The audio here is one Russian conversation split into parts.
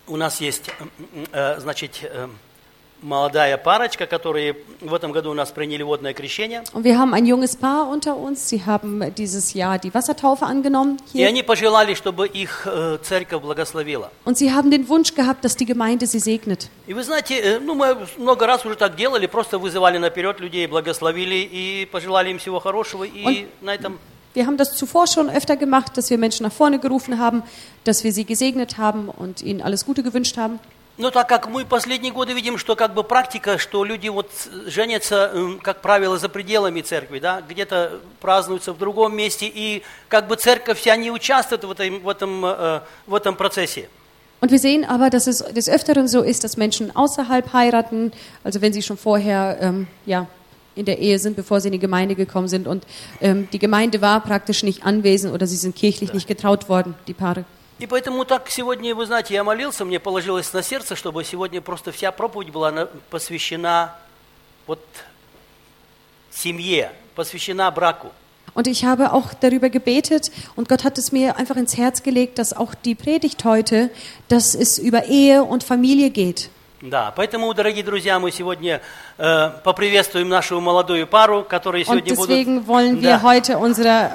У нас есть, значит, молодая парочка, которые в этом году у нас приняли водное крещение. Und wir haben ein junges Paar unter uns, sie haben dieses Jahr die Wassertaufe angenommen И hier. они пожелали, чтобы их церковь благословила. Und sie haben den Wunsch gehabt, dass die Gemeinde sie segnet. И вы знаете, мы много раз уже так делали, просто вызывали наперед людей, благословили и пожелали им всего хорошего. И на этом... Wir haben das zuvor schon öfter gemacht, dass wir Menschen nach vorne gerufen haben, dass wir sie gesegnet haben und ihnen alles Gute gewünscht haben. Но так как мы последние годы видим, что как бы практика, что люди вот женятся, как правило, за пределами церкви, да, где-то празднуются в другом месте, и как бы церковь вся не участвует в этом процессе. Und wir sehen aber, dass es des Öfteren so ist, dass Menschen außerhalb heiraten, also wenn sie schon vorher in der Ehe sind, bevor sie in die Gemeinde gekommen sind. Und die Gemeinde war praktisch nicht anwesend oder sie sind kirchlich nicht getraut worden, die Paare. И поэтому так сегодня, вы знаете, я молился, мне положилось на сердце, чтобы сегодня просто вся проповедь была посвящена вот семье, посвящена браку. Und ich habe auch darüber gebetet und Gott hat es mir einfach ins Herz gelegt, dass auch die Predigt heute, dass es über Ehe und Familie geht. Да, поэтому, дорогие друзья, мы сегодня поприветствуем нашу молодую пару, которые сегодня будут... Und deswegen wollen wir heute unser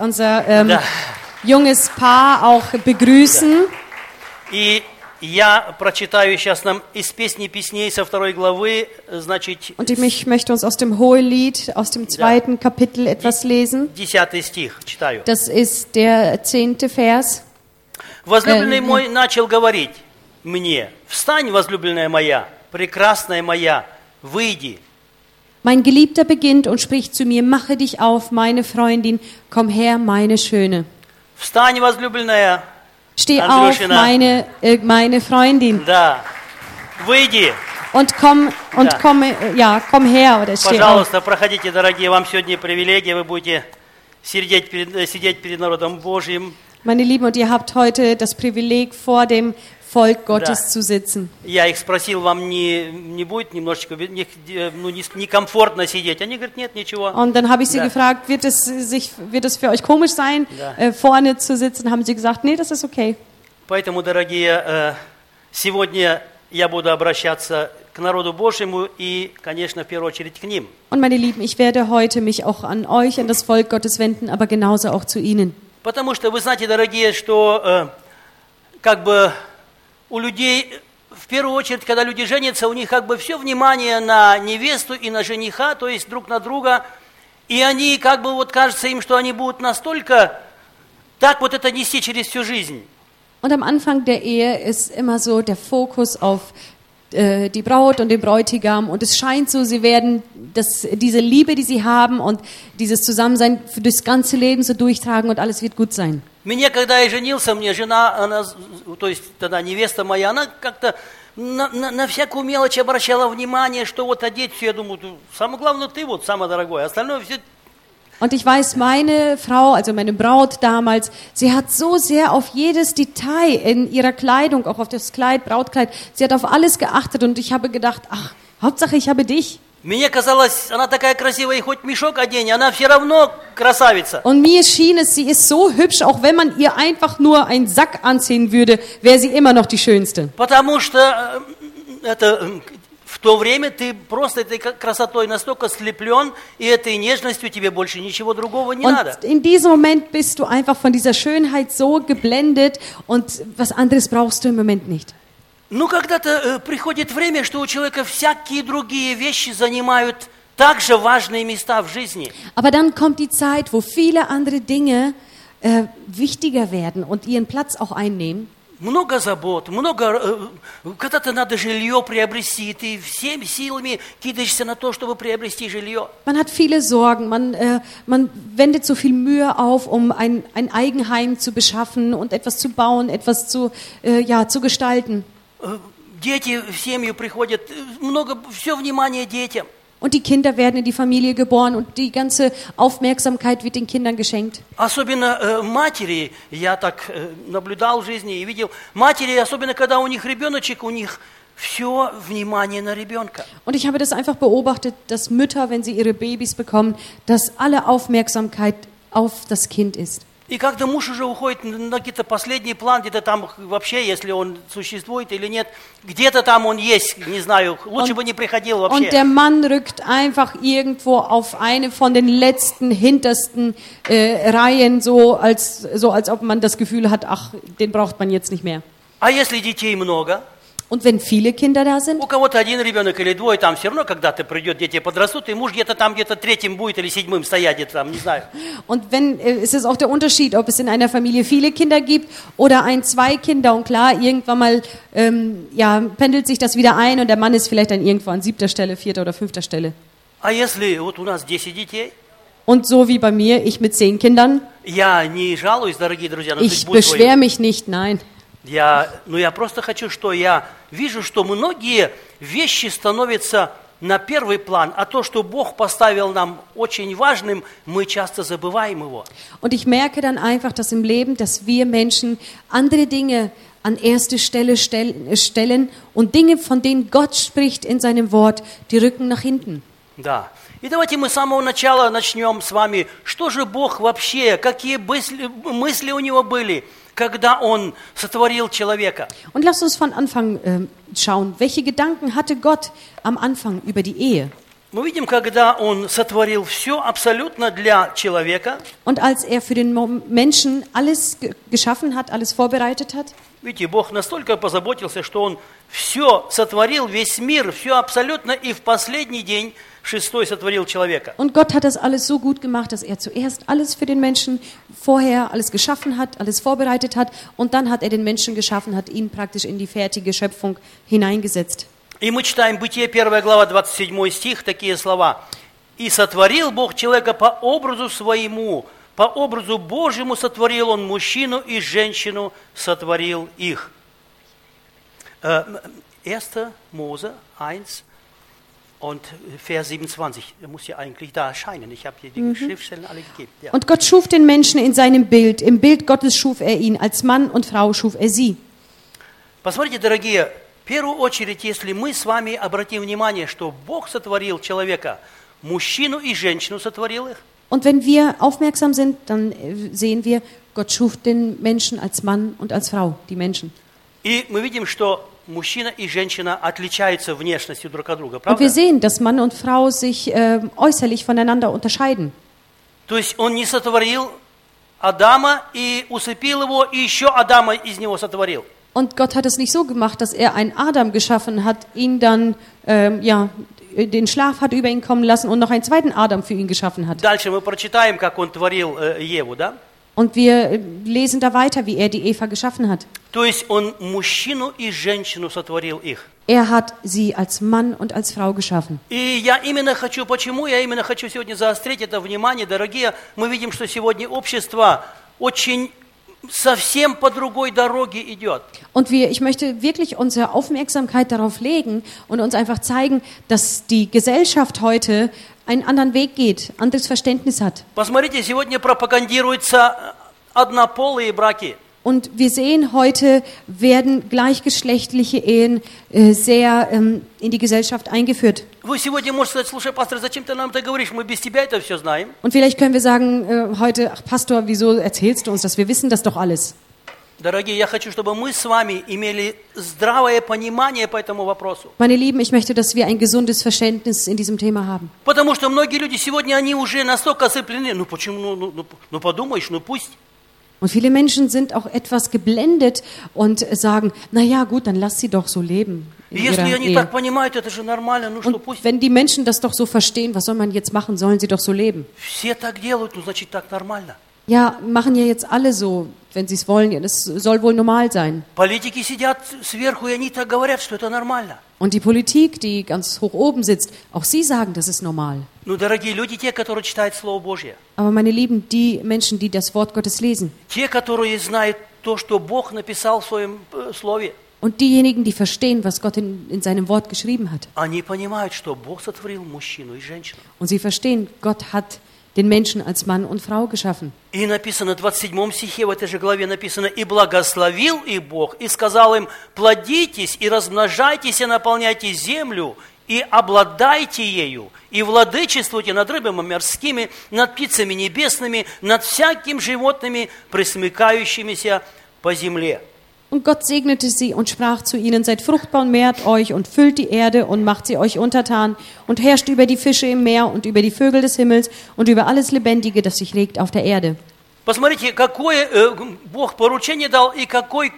junges Paar auch begrüßen. И я прочитаю сейчас нам из Песни Песней со 2 главы, значит... Und ich möchte uns aus dem Hohelied, aus dem 2. Kapitel etwas lesen. 10 стих читаю. Das ist der 10. Vers. «Возлюбленный мой начал говорить мне, встань, возлюбленная моя, прекрасная моя, выйди». Mein Geliebter beginnt und spricht zu mir, mache dich auf, meine Freundin, komm her, meine Schöne. Встань, возлюбленная, Steh auf, Андрюшина. meine Freundin. Да, выйди. Und komm her oder steh auf. Пожалуйста, проходите, дорогие, вам сегодня привилегия, вы будете сидеть перед народом Божьим. Meine Lieben, und ihr habt heute das Privileg, vor dem Volk Gottes zu sitzen. Я их спросил, вам не будет немножечко некомфортно сидеть? Они говорят, нет, ничего. Und dann habe ich sie gefragt, wird es für euch komisch sein, vorne zu sitzen? Haben sie gesagt, nee, das ist okay. Поэтому, дорогие, сегодня я буду обращаться к народу Божьему и, конечно, в первую очередь к ним. Und meine Lieben, ich werde heute mich auch an euch, an das Volk Gottes wenden, aber genauso auch zu ihnen. Потому что вы знаете, дорогие, что как бы у людей, в первую очередь, когда люди женятся, у них как бы все внимание на невесту и на жениха, то есть друг на друга. И они как бы вот кажется им, что они будут настолько так вот это нести через всю жизнь. Und am Anfang der Ehe ist immer so der Fokus auf die Braut und den Bräutigam und es scheint so, sie werden diese Liebe, die sie haben und dieses Zusammensein für das ganze Leben so durchtragen und alles wird gut sein. Меня, когда я женился, мне жена, она, то есть тогда невеста моя, она как-то на всякую мелочь обращала внимание, что вот одеть все, я думаю, самое главное ты вот, самое дорогое, остальное все... Und ich weiß, meine Frau, also meine Braut damals, sie hat so sehr auf jedes Detail in ihrer Kleidung, auch auf das Kleid, Brautkleid, sie hat auf alles geachtet und ich habe gedacht, ach, Hauptsache ich habe dich. Мне казалось, она такая красивая, и хоть мешок одень, она все равно красавица. Und mir schien es, sie ist so hübsch, auch wenn man ihr einfach nur einen Sack anziehen würde, wäre sie immer noch die Schönste. Потому что в то время ты просто этой красотой настолько слеплен, и этой нежностью тебе больше ничего другого не надо. Und in diesem Moment bist du einfach von dieser Schönheit so geblendet und was anderes brauchst du im Moment nicht. Ну, когда-то приходит время, что у человека всякие другие вещи занимают также важные места в жизни. Aber dann kommt die Zeit, wo viele andere Dinge wichtiger werden und ihren Platz auch einnehmen. Много забот, когда-то надо жилье приобрести, ты всеми силами кидаешься на то, чтобы приобрести жилье. Man hat viele Sorgen, man wendet so viel Mühe auf, um ein Eigenheim zu beschaffen und etwas zu bauen, etwas zu gestalten. Дети в семью приходят, все внимание детям. Und die Kinder werden in die Familie geboren und die ganze Aufmerksamkeit wird den Kindern geschenkt. Особенно матери, я так наблюдал в жизни и видел, матери, особенно когда у них ребеночек, у них все внимание на ребенка. Und ich habe das einfach beobachtet, dass Mütter, wenn sie ihre Babys bekommen, dass alle Aufmerksamkeit auf das Kind ist. И когда муж уже уходит на какие-то последний план, где-то там вообще, если он существует или нет, где-то там он есть, не знаю, лучше бы не приходил Und вообще. der Mann rückt einfach irgendwo auf eine von den letzten, hintersten Reihen, so als ob man das Gefühl hat, ach, den braucht man jetzt nicht mehr. А если детей много? Und wenn viele Kinder da sind, У кого-то один ребенок или двое, там все равно когда-то придет, дети подрастут, и муж где-то там, где-то третьим будет или седьмым стоять, где-то там, не знаю. und wenn, es ist auch der Unterschied, ob es in einer Familie viele Kinder gibt oder zwei Kinder. Und klar, irgendwann mal pendelt sich das wieder ein und der Mann ist vielleicht dann irgendwo an 7. Stelle, 4. oder 5. Stelle. А если вот у нас 10 детей? Und so wie bei mir, ich mit 10 Kindern, Я не жалуюсь, дорогие друзья, на ich судьбу свою. beschwere mich nicht, nein. Я просто хочу, что я вижу, что многие вещи становятся на первый план, а то, что Бог поставил нам очень важным, мы часто забываем его. Und ich merke dann einfach, dass im Leben, dass wir Menschen andere Dinge an erste Stelle stellen und Dinge, von denen Gott spricht in seinem Wort, die rücken nach hinten. Да. И давайте мы с самого начала начнем с вами, что же Бог вообще, какие мысли у него были, когда Он сотворил человека. Und lasst uns von Anfang schauen, welche Gedanken hatte Gott am Anfang über die Ehe? Мы видим, когда Он сотворил все абсолютно для человека. Und als er für den Menschen alles geschaffen hat, alles vorbereitet hat, Видите, Бог настолько позаботился, что Он все сотворил, весь мир, все абсолютно, и в последний день, 6 сотворил человека. und Gott hat das alles so gut gemacht, dass er zuerst alles für den Menschen vorher alles geschaffen hat, alles vorbereitet hat und dann hat er den Menschen geschaffen, hat ihn praktisch in die fertige Schöpfung hineingesetzt. И мы читаем Бытие 1 глава, 27 стих, такие слова. «И сотворил Бог человека по образу своему, по образу Божьему сотворил Он мужчину и женщину, сотворил их». 1. Mose 1 und Vers 27. Der muss ja eigentlich da erscheinen. Ich habe hier die Schriftstellen alle gegeben. Ja. Und Gott schuf den Menschen in seinem Bild. Im Bild Gottes schuf er ihn. Als Mann und Frau schuf er sie. Посмотрите, дорогие, в первую очередь, если мы с вами обратим внимание, что Бог сотворил человека, мужчину и женщину сотворил их. Und wenn wir aufmerksam sind, dann sehen wir, Gott schuf den Menschen als Mann und als Frau, die Menschen. И мы видим, что мужчина и женщина отличаются внешностью друг от друга, Und wir правда? sehen, dass Mann und Frau sich äußerlich voneinander unterscheiden. То есть он не сотворил Адама и усыпил его, и еще Адама из него сотворил. Und Gott hat es nicht so gemacht, dass er einen Adam geschaffen hat, ihn dann, den Schlaf hat über ihn kommen lassen und noch einen zweiten Adam für ihn geschaffen hat. Дальше мы прочитаем, как он творил Еву, да? Und wir lesen da weiter, wie er die Eva geschaffen hat. То есть он мужчину и женщину сотворил их. Er hat sie als Mann und als Frau geschaffen. И я именно хочу сегодня заострить это внимание, дорогие. Мы видим, что сегодня общество очень совсем по другой дороге идет. Und ich möchte wirklich unsere Aufmerksamkeit darauf legen und uns einfach zeigen, dass die Gesellschaft heute einen anderen Weg geht, anderes Verständnis hat. Посмотрите, сегодня пропагандируются однополые браки. Und wir sehen, heute werden gleichgeschlechtliche Ehen sehr in die Gesellschaft eingeführt. Вы сегодня можете сказать: слушай, пастор, зачем ты нам это говоришь? Мы без тебя это все знаем. Und vielleicht können wir sagen heute, ach Pastor, wieso erzählst du uns das? Wir wissen das doch alles. Дорогие, я хочу, чтобы мы с вами имели здравое понимание по этому вопросу. Meine Lieben, ich möchte, dass wir ein gesundes Verständnis in diesem Thema haben. Потому что многие люди сегодня, они уже настолько ослеплены. Ну почему? Ну подумаешь, ну пусть. Und viele Menschen sind auch etwas geblendet und sagen, na ja, gut, dann lass sie doch so leben in ihrer Если они Ehe. так понимают, это же нормально, ну что, Und пусть. wenn die Menschen das doch so verstehen, was soll man jetzt machen? Sollen sie doch so leben? Все так делают, ну значит так нормально. Ja, machen ja jetzt alle so, wenn sie es wollen. Ja, das soll wohl normal sein. Политики сидят сверху, и они так говорят, что это нормально. Und die Politik, die ganz hoch oben sitzt, auch sie sagen, das ist normal. Ну, дорогие люди, те, которые читают Слово Божье, Aber meine Lieben, die Menschen, die das Wort Gottes lesen те, которые знают то, что Бог написал в Своем Слове, und diejenigen, die verstehen, was Gott in seinem Wort geschrieben hat. они понимают, что Бог сотворил мужчину и женщину. Und sie verstehen, Gott hat den Menschen als Mann und Frau geschaffen. И написано в 27 стихе, в этой же главе написано: «И благословил их Бог, и сказал им: плодитесь, и размножайтесь, и наполняйте землю, и обладайте ею, и владычествуйте над рыбами морскими, над птицами небесными, над всяким животными, пресмыкающимися по земле». Und Gott segnete sie und sprach zu ihnen, seid fruchtbar und mehrt euch und füllt die Erde und macht sie euch untertan und herrscht über die Fische im Meer und über die Vögel des Himmels und über alles Lebendige, das sich regt auf der Erde. Посмотрите, какое Бог поручение дал и какое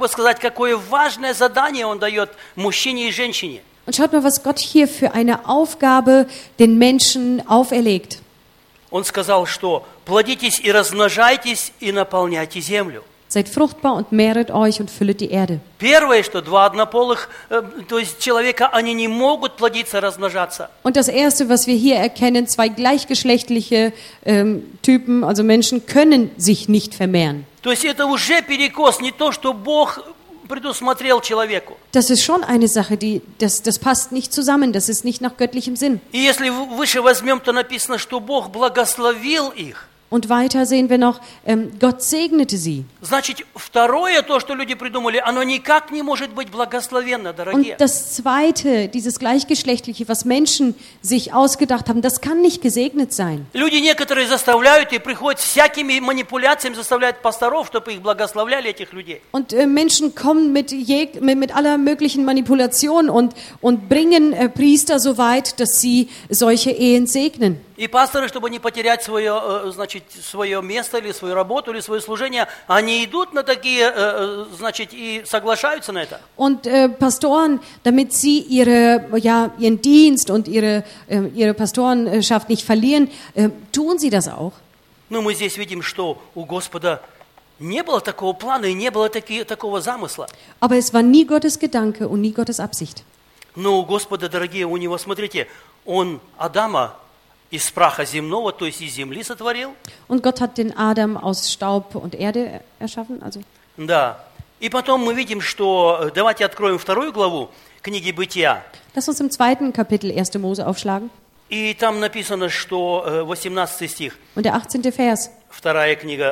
важное задание Он дает мужчине и женщине. Und schaut mal, was Gott hier für eine Aufgabe den Menschen auferlegt. Он сказал, что плодитесь и размножайтесь и наполняйте землю. Seid fruchtbar und mehret euch und füllet die Erde. Первое, что два однополых, то есть человека, они не могут плодиться, размножаться. Und das Erste, was wir hier erkennen, zwei gleichgeschlechtliche Typen, also Menschen, können sich nicht vermehren. То есть это уже перекос, не то, что Бог предусмотрел человеку. Das ist schon eine Sache, das passt nicht zusammen, das ist nicht nach göttlichem Sinn. И если выше возьмем, то написано, что Бог благословил их. Und weiter sehen wir noch, Gott segnete sie. Значит, второе, то, что люди придумали, оно никак не может быть благословенно, дорогие. Und das Zweite, dieses Gleichgeschlechtliche, was Menschen sich ausgedacht haben, das kann nicht gesegnet sein. Люди некоторые заставляют и приходят всякими манипуляциями, заставляют пасторов, чтобы их благословляли, этих людей. Und Menschen kommen mit aller möglichen Manipulation und bringen Priester so weit, dass sie solche Ehen segnen. И пасторы, чтобы не потерять свое место или свою работу или свое служение, они идут на такие, и соглашаются на это. Und Pastoren, damit sie ihren Dienst und ihre Pastorenschaft nicht verlieren, tun sie das auch. Но мы здесь видим, что у Господа не было такого плана и не было такого замысла. Aber es war nie Gottes Gedanke und nie Gottes Absicht. Но у Господа, дорогие, у Него, смотрите, Он Адама из праха земного, то есть из земли сотворил. Und Gott hat den Adam aus Staub und Erde erschaffen, also. Да. И потом мы видим, что... Давайте откроем 2 главу книги Бытия. Lass uns im 2. Kapitel 1. Mose aufschlagen. И там написано, что 18 стих. Und der 18. Vers. 2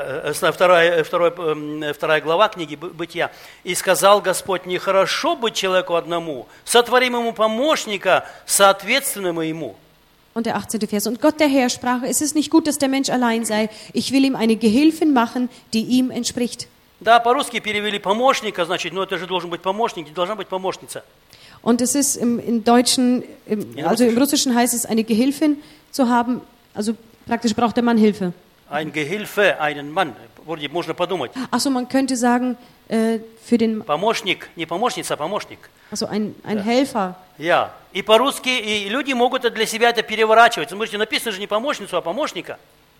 глава книги Бытия. «И сказал Господь, нехорошо быть человеку одному, сотворим ему помощника, соответственного ему». Und der 18. Vers. Und Gott der Herr sprach, es ist nicht gut, dass der Mensch allein sei. Ich will ihm eine Gehilfin machen, die ihm entspricht. Да, по-русски перевели помощника, значит, это же должен быть помощник, должна быть помощница. Und es ist im Deutschen, also im Russischen heißt es, eine Gehilfin zu haben, also praktisch braucht der Mann Hilfe. Ein Gehilfe, einen Mann, можно подумать. Achso, man könnte sagen, für den... Помощник, не помощница, а помощник. Also ein Helfer. Ja. И по-русски, и люди могут для себя это переворачивать. Смотрите, написано же не помощницу, а помощника.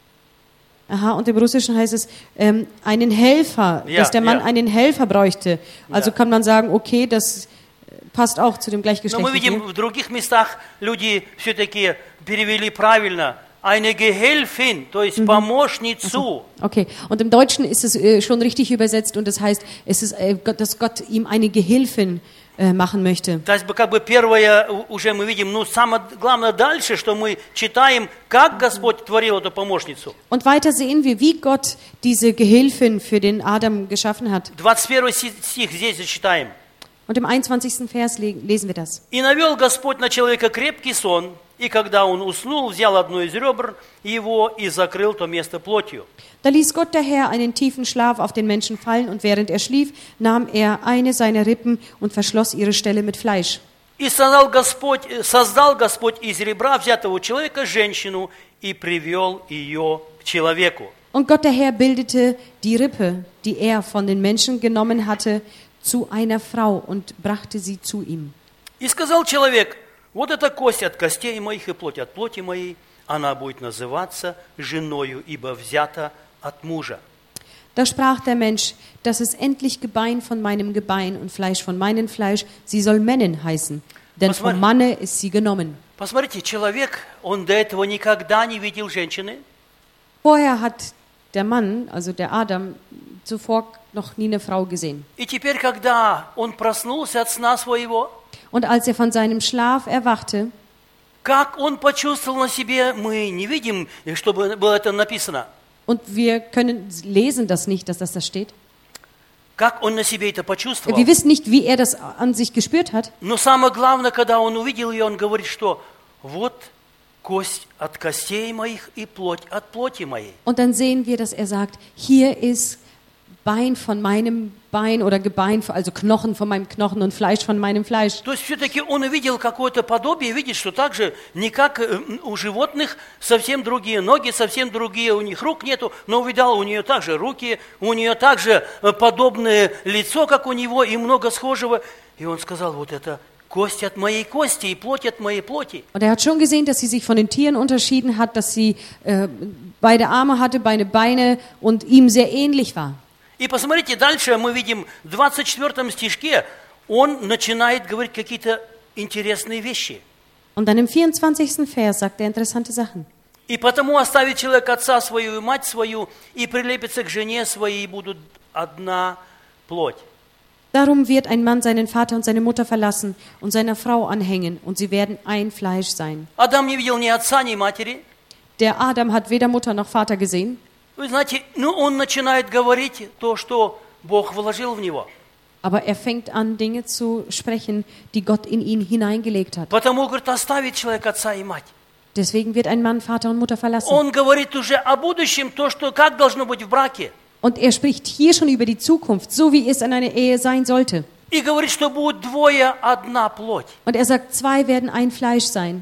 Aha, und im Russischen heißt es einen Helfer, dass der Mann einen Helfer bräuchte. Also kann man sagen, okay, das passt auch zu dem Gleichgeschlechtlichen. Но мы видим, в других местах люди все-таки перевели правильно. Eine Gehilfin, то есть помощницу. Okay, und im Deutschen ist es schon richtig übersetzt und das heißt, es ist, dass Gott ihm eine Gehilfin machen möchte. То есть, как бы первое уже мы видим, самое главное дальше, что мы читаем, как Господь творил эту помощницу. Und weiter sehen wir, wie Gott diese Gehilfin für den Adam geschaffen hat. 21 стих здесь зачитаем. Und im 21. Vers lesen wir das. «И навел Господь на человека крепкий сон, и когда он уснул, взял одно из ребр его и закрыл то место плотью». Da ließ Gott der Herr einen tiefen Schlaf auf den Menschen fallen und während er schlief, nahm er eine seiner Rippen und verschloss ihre Stelle mit Fleisch. «И создал Господь из ребра взятого у человека женщину и привел ее к человеку». Und Gott der Herr bildete die Rippe, die er von den Menschen genommen hatte, zu einer Frau und brachte sie zu ihm. И сказал человек: вот эта кость от костей моих и плоть от плоти моей, она будет называться женою, ибо взята от мужа. Da sprach der Mensch, das ist endlich Gebein von meinem Gebein und Fleisch von meinem Fleisch, sie soll Männin heißen, denn vom Manne ist sie genommen. Посмотрите, человек, он до этого никогда не видел женщины. Vorher hat der Mann, also der Adam, zuvor noch nie eine Frau gesehen. И теперь, когда он проснулся от сна своего, und als er von seinem Schlaf erwachte, как он почувствовал на себе, мы не видим, чтобы было это написано. Und wir können lesen das nicht, dass das da steht. как он на себе это почувствовал. Wir wissen nicht, wie er das an sich gespürt hat. Но самое главное, когда он увидел ее, он говорит, что вот кость от костей моих и плоть от плоти моей. Und dann sehen wir, dass er sagt, hier ist Bein von meinem Bein oder Gebein, also Knochen von meinem Knochen und Fleisch von meinem Fleisch. То есть все-таки он увидел какое-то подобие, видит, что также не как у животных, совсем другие ноги, совсем другие, у них рук нету, но увидал у нее также руки, у нее также подобное лицо, как у него, и много схожего. И он сказал, вот это кость от моей кости и плоть от моей плоти. Und er hat schon gesehen, dass sie sich von den Tieren unterschieden hat, dass sie beide Arme hatte, beide Beine und ihm sehr ähnlich war. И посмотрите, дальше мы видим в 24 стишке, он начинает говорить какие-то интересные вещи. Und dann im 24. Vers sagt er interessante Sachen. «И потому оставит человек отца свою и мать свою, и прилепится к жене своей, и будут одна плоть». Darum wird ein Mann seinen Vater und seine Mutter verlassen und seiner Frau anhängen, und sie werden ein Fleisch sein. Адам не видел ни отца, ни матери. Der Adam hat weder Mutter noch Vater gesehen. Вы знаете, он начинает говорить то, что Бог вложил в него. Aber er fängt an, Dinge zu sprechen, die Gott in ihn hineingelegt hat. Потому, говорит, оставит человек отца и мать. Deswegen wird ein Mann Vater und Mutter verlassen. Он говорит уже о будущем, то, что как должно быть в браке. Und er spricht hier schon über die Zukunft, so wie es in einer Ehe sein sollte. И говорит, что будут двое, одна плоть. Und er sagt, zwei werden ein Fleisch sein.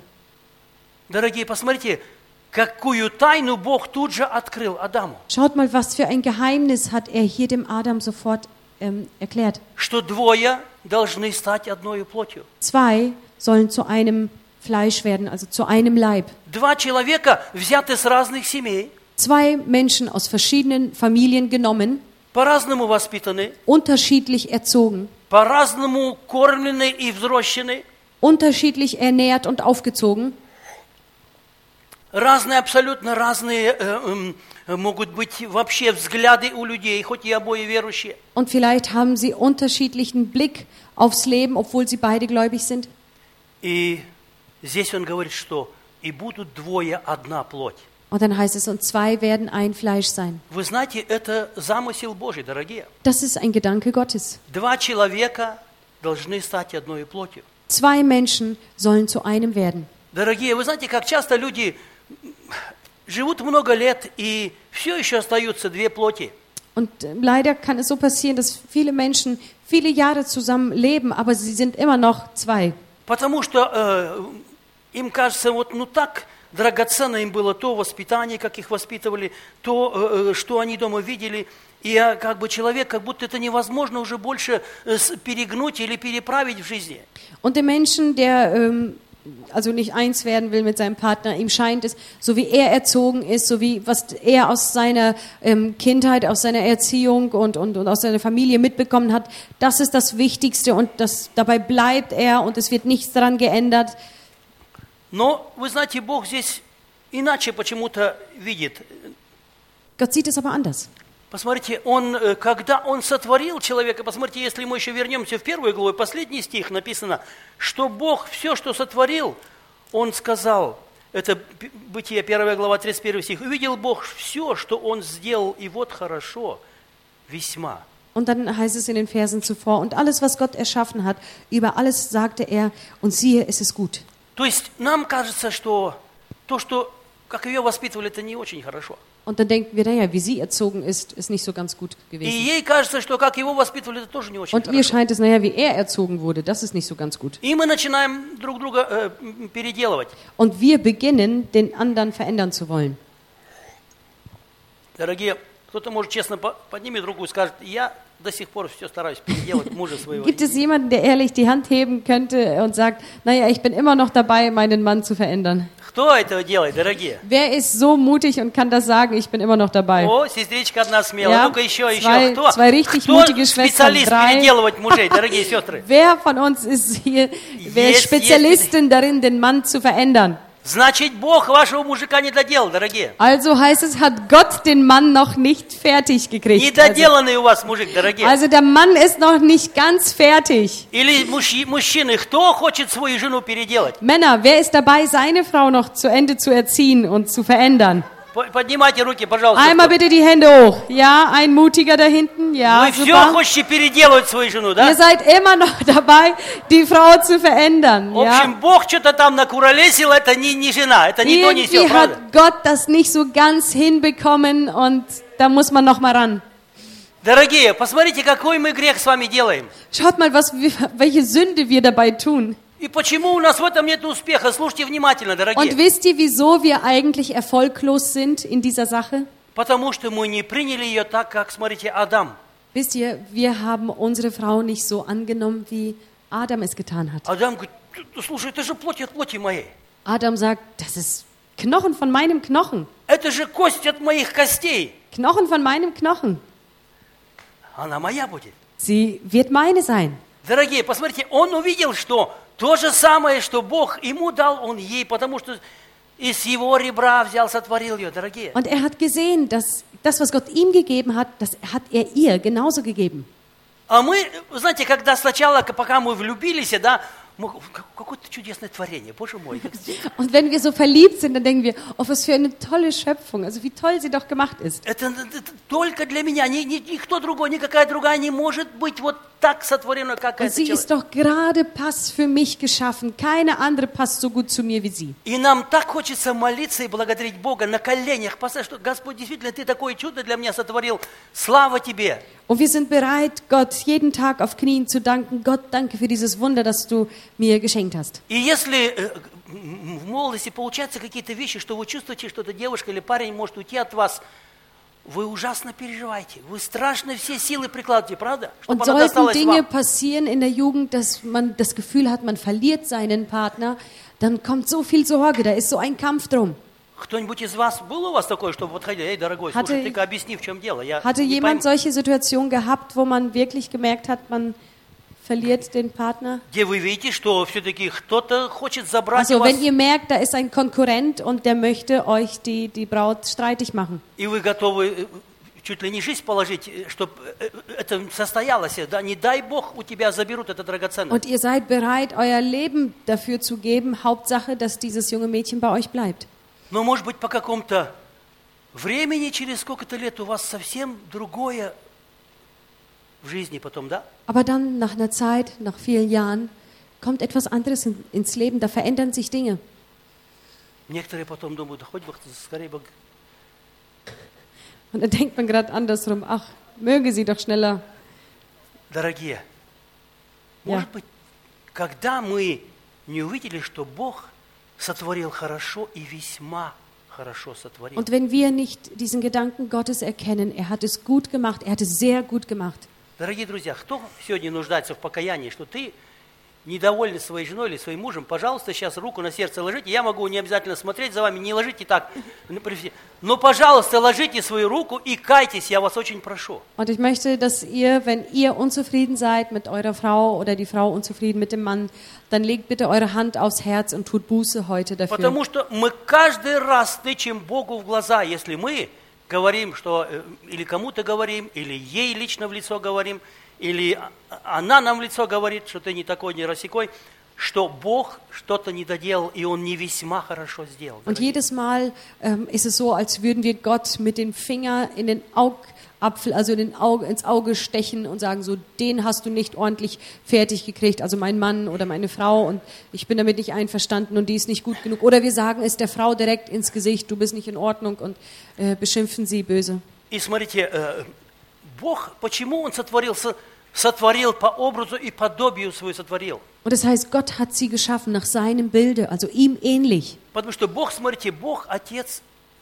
Дорогие, посмотрите, какую тайну Бог тут же открыл Адаму. Schaut mal, was für ein Geheimnis hat er hier dem Adam sofort erklärt. Что двое должны стать одной плотью. Zwei sollen zu einem Fleisch werden, also zu einem Leib. Два человека взяты с разных семей. Zwei Menschen aus verschiedenen Familien genommen, По-разному воспитаны, unterschiedlich erzogen, по-разному кормлены и взращены. unterschiedlich ernährt und aufgezogen. Разные, абсолютно разные могут быть вообще взгляды у людей, хоть и обои верующие. Und vielleicht haben sie unterschiedlichen Blick aufs Leben, obwohl sie beide gläubig sind. И здесь он говорит, что и будут двое одна плоть. Und dann heißt es, und zwei werden ein Fleisch sein. Вы знаете, это замысел Божий, дорогие. Das ist ein Gedanke Gottes. Два человека должны стать одной плотью. Zwei Menschen sollen zu einem werden. Дорогие, вы знаете, как часто люди живут много лет и все еще остаются две плоти. Und leider kann es so passieren, dass viele Menschen viele Jahre zusammen leben, aber sie sind immer noch zwei. Потому что им кажется, вот ну так драгоценно им было то воспитание, как их воспитывали, то, что они дома видели. И как бы человек, как будто это невозможно уже больше перегнуть или переправить в жизни. Und der Menschen, der also nicht eins werden will mit seinem Partner, ihm scheint es, so wie er erzogen ist, so wie was er aus seiner Kindheit, aus seiner Erziehung und aus seiner Familie mitbekommen hat, das ist das Wichtigste und dabei bleibt er und es wird nichts daran geändert. Но, вы знаете, Бог здесь иначе почему-то видит. Gott sieht es aber anders. Посмотрите, когда Он сотворил человека, посмотрите, если мы еще вернемся в 1 главу, последний стих написано, что Бог все, что сотворил, Он сказал, это Бытие 1 глава, 31 стих, увидел Бог все, что Он сделал, и вот хорошо, весьма. Und dann heißt es in den Versen zuvor, und alles, was Gott erschaffen hat, über alles sagte er, und siehe, es ist gut. То есть нам кажется, что то, что как ее воспитывали, это не очень хорошо. Und dann denken wir, naja, wie sie erzogen ist nicht so ganz gut И gewesen. ей кажется, что как его воспитывали, это тоже не очень Und mir хорошо. scheint es, naja, wie er erzogen wurde, das ist nicht so ganz gut. И мы начинаем друг друга переделывать. Und wir beginnen, den anderen verändern zu wollen. Дорогие, кто-то, может, честно поднимет руку и скажет, я до сих пор все стараюсь переделать мужа своего. Gibt es jemanden, der ehrlich die Hand heben könnte und sagt, naja, ich bin immer noch dabei, meinen Mann zu verändern? Кто это делает, дорогие? Wer ist so mutig und kann das sagen, ich bin immer noch dabei? О, сестричка одна смелая. Ja, Ну-ка еще. zwei richtig mutige Schwestern, Специалист 3. переделывать мужей, дорогие сестры? Wer von uns ist hier, wer ist Spezialistin darin, den Mann zu verändern? Значит, Бог вашего мужика не доделал, дорогие. Also heißt es, hat Gott den Mann noch nicht fertig gekriegt. Недоделанный у вас мужик, дорогие. Also der Mann ist noch nicht ganz fertig. Или мужчины, кто хочет свою жену переделать? Männer, wer ist dabei, seine Frau noch zu Ende zu erziehen und zu verändern? Поднимайте руки, пожалуйста. Einmal bitte die Hände hoch. Ja, ein Mutiger da hinten. Ja, Вы все super. хотите переделывать свою жену, Ihr да? seid immer noch dabei, die Frau zu verändern. В общем, Ja. Бог что-то там накуролесил, это не жена, это не то, не все, Irgendwie правда? hat Gott das nicht so ganz hinbekommen und da muss man noch mal ran. Дорогие, посмотрите, какой мы грех с вами делаем. Schaut mal, welche Sünde wir dabei tun. И почему у нас в этом нет успеха? Слушайте внимательно, Und дорогие. wisst ihr, wieso wir eigentlich erfolglos sind in dieser Sache? Потому что мы не приняли ее так, как, смотрите, Адам. Wisst ihr, wir haben unsere Frau nicht so angenommen, wie Adam es getan hat. Адам говорит, слушай, это же плоть от плоти моей. Adam sagt, das ist Knochen von meinem Knochen. Это же кость от моих костей. Knochen von meinem Knochen. Она моя будет. Sie wird meine sein. Дорогие, посмотрите, он увидел, что то же самое, что Бог ему дал, он ей, потому что из его ребра взял, сотворил ее, дорогие. Und er hat gesehen, dass das, was Gott ihm gegeben hat, das hat er ihr genauso gegeben. А мы, знаете, когда сначала, пока мы влюбились, да, какое-то чудесное творение, Боже мой. Und wenn wir so verliebt sind, dann denken wir, oh, was für eine tolle Schöpfung, also wie toll sie doch gemacht ist. Это только для меня, никто другой, никакая другая не может быть вот так сотворена, как Und это sie человек. ist doch gerade Pass für mich geschaffen. Keine andere passt so gut zu mir wie sie. И нам так хочется молиться и благодарить Бога на коленях, поставить, что Господь, действительно, Ты такое чудо для меня сотворил. Слава Тебе! Und wir sind bereit, Gott jeden Tag auf Knien zu danken. Gott, danke für dieses Wunder, das du mir geschenkt hast. И если в молодости получаются какие-то вещи, что вы чувствуете, что эта девушка или парень может уйти от вас, вы ужасно переживаете. Вы страшно все силы прикладываете, правда? Und Чтобы она sollten досталась Dinge вам. passieren in der Jugend, dass man das Gefühl hat, man verliert seinen Partner, dann kommt so viel Sorge, da ist so ein Kampf drum. Кто-нибудь из вас, было у вас такое, чтобы подходили, эй, дорогой, слушай, ты-ка объясни, в чем дело. Я Hatte не jemand пойму». solche Situationen gehabt, wo man wirklich gemerkt hat, man verliert den Partner? Где вы видите, что все-таки кто-то хочет забрать у Also вас, wenn ihr merkt, da ist ein Konkurrent und der möchte euch die Braut streitig machen. и вы готовы чуть ли не жизнь положить, чтобы это состоялось. Да, не дай Бог, у тебя заберут это драгоценное. Und ihr seid bereit, euer Leben dafür zu geben. Hauptsache, dass dieses junge Mädchen bei euch bleibt. Но, может быть, по какому-то времени, через сколько-то лет, у вас совсем другое в жизни потом, да? Aber dann, nach einer Zeit, nach vielen Jahren, kommt etwas anderes ins Leben. Da verändern sich Dinge. Некоторые потом думают, да хоть бы скорее бы... Und dann denkt man gerade andersrum. Ach, möge sie doch schneller. Дорогие, Ja. может быть, когда мы не увидели, что Бог сотворил хорошо и весьма хорошо сотворил. Und wenn wir nicht diesen Gedanken Gottes erkennen, er hat es gut gemacht, er hat es sehr gut gemacht. Дорогие друзья, кто сегодня нуждается в покаянии, что ты недовольны своей женой или своим мужем, пожалуйста, сейчас руку на сердце ложите. Я могу не обязательно смотреть за вами, не ложите так. Но, пожалуйста, ложите свою руку и кайтесь, я вас очень прошу. Und ich möchte, dass ihr, wenn ihr unzufrieden seid mit eurer Frau oder die Frau unzufrieden mit dem Mann, dann legt bitte eure Hand aufs Herz und tut Buße heute dafür. Потому что мы каждый раз тычем Богу в глаза, если мы говорим, что или кому-то говорим, или ей лично в лицо говорим, или она нам в лицо говорит, что ты не такой, не рассекой, что Бог что-то не доделал, и Он не весьма хорошо сделал. Und jedes Mal ist es so, als würden wir Gott mit dem Finger in den Augapfel, also ins Auge stechen und sagen, so, den hast du nicht ordentlich fertig gekriegt, also mein Mann oder meine Frau, und ich bin damit nicht einverstanden und die ist nicht gut genug. Oder wir sagen es der Frau direkt ins Gesicht, du bist nicht in Ordnung, und beschimpfen sie böse. И смотрите, Бог, почему Он сотворил по образу и подобию свою сотворил? Und das heißt, Gott hat sie geschaffen nach seinem Bilde, also ihm ähnlich. Потому что Бог, смотрите, Бог, Отец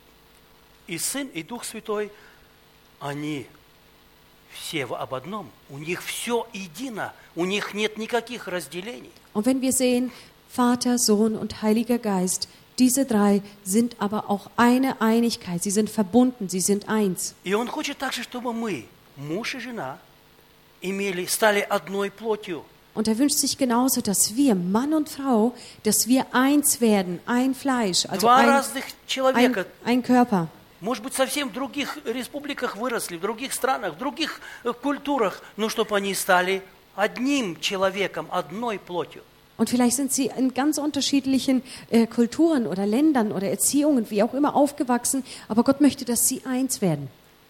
и Сын, и Дух Святой, они все об одном. У них все едино, у них нет никаких разделений. Und wenn wir sehen, Vater, Sohn und Heiliger Geist, diese drei sind aber auch eine Einigkeit. Sie sind verbunden, sie sind eins. И Он хочет также, чтобы мы, муж и жена, стали одной плотью. Und er wünscht sich genauso, dass wir, Mann und Frau, dass wir eins werden, ein Fleisch, also Два разных человека. ein Körper. Может быть, совсем в других республиках выросли, в других странах, в других культурах, но чтобы они стали одним человеком, одной плотью. Und vielleicht sind sie in ganz unterschiedlichen Kulturen oder Ländern oder Erziehungen, wie auch immer, aufgewachsen. Aber Gott möchte, dass sie eins werden.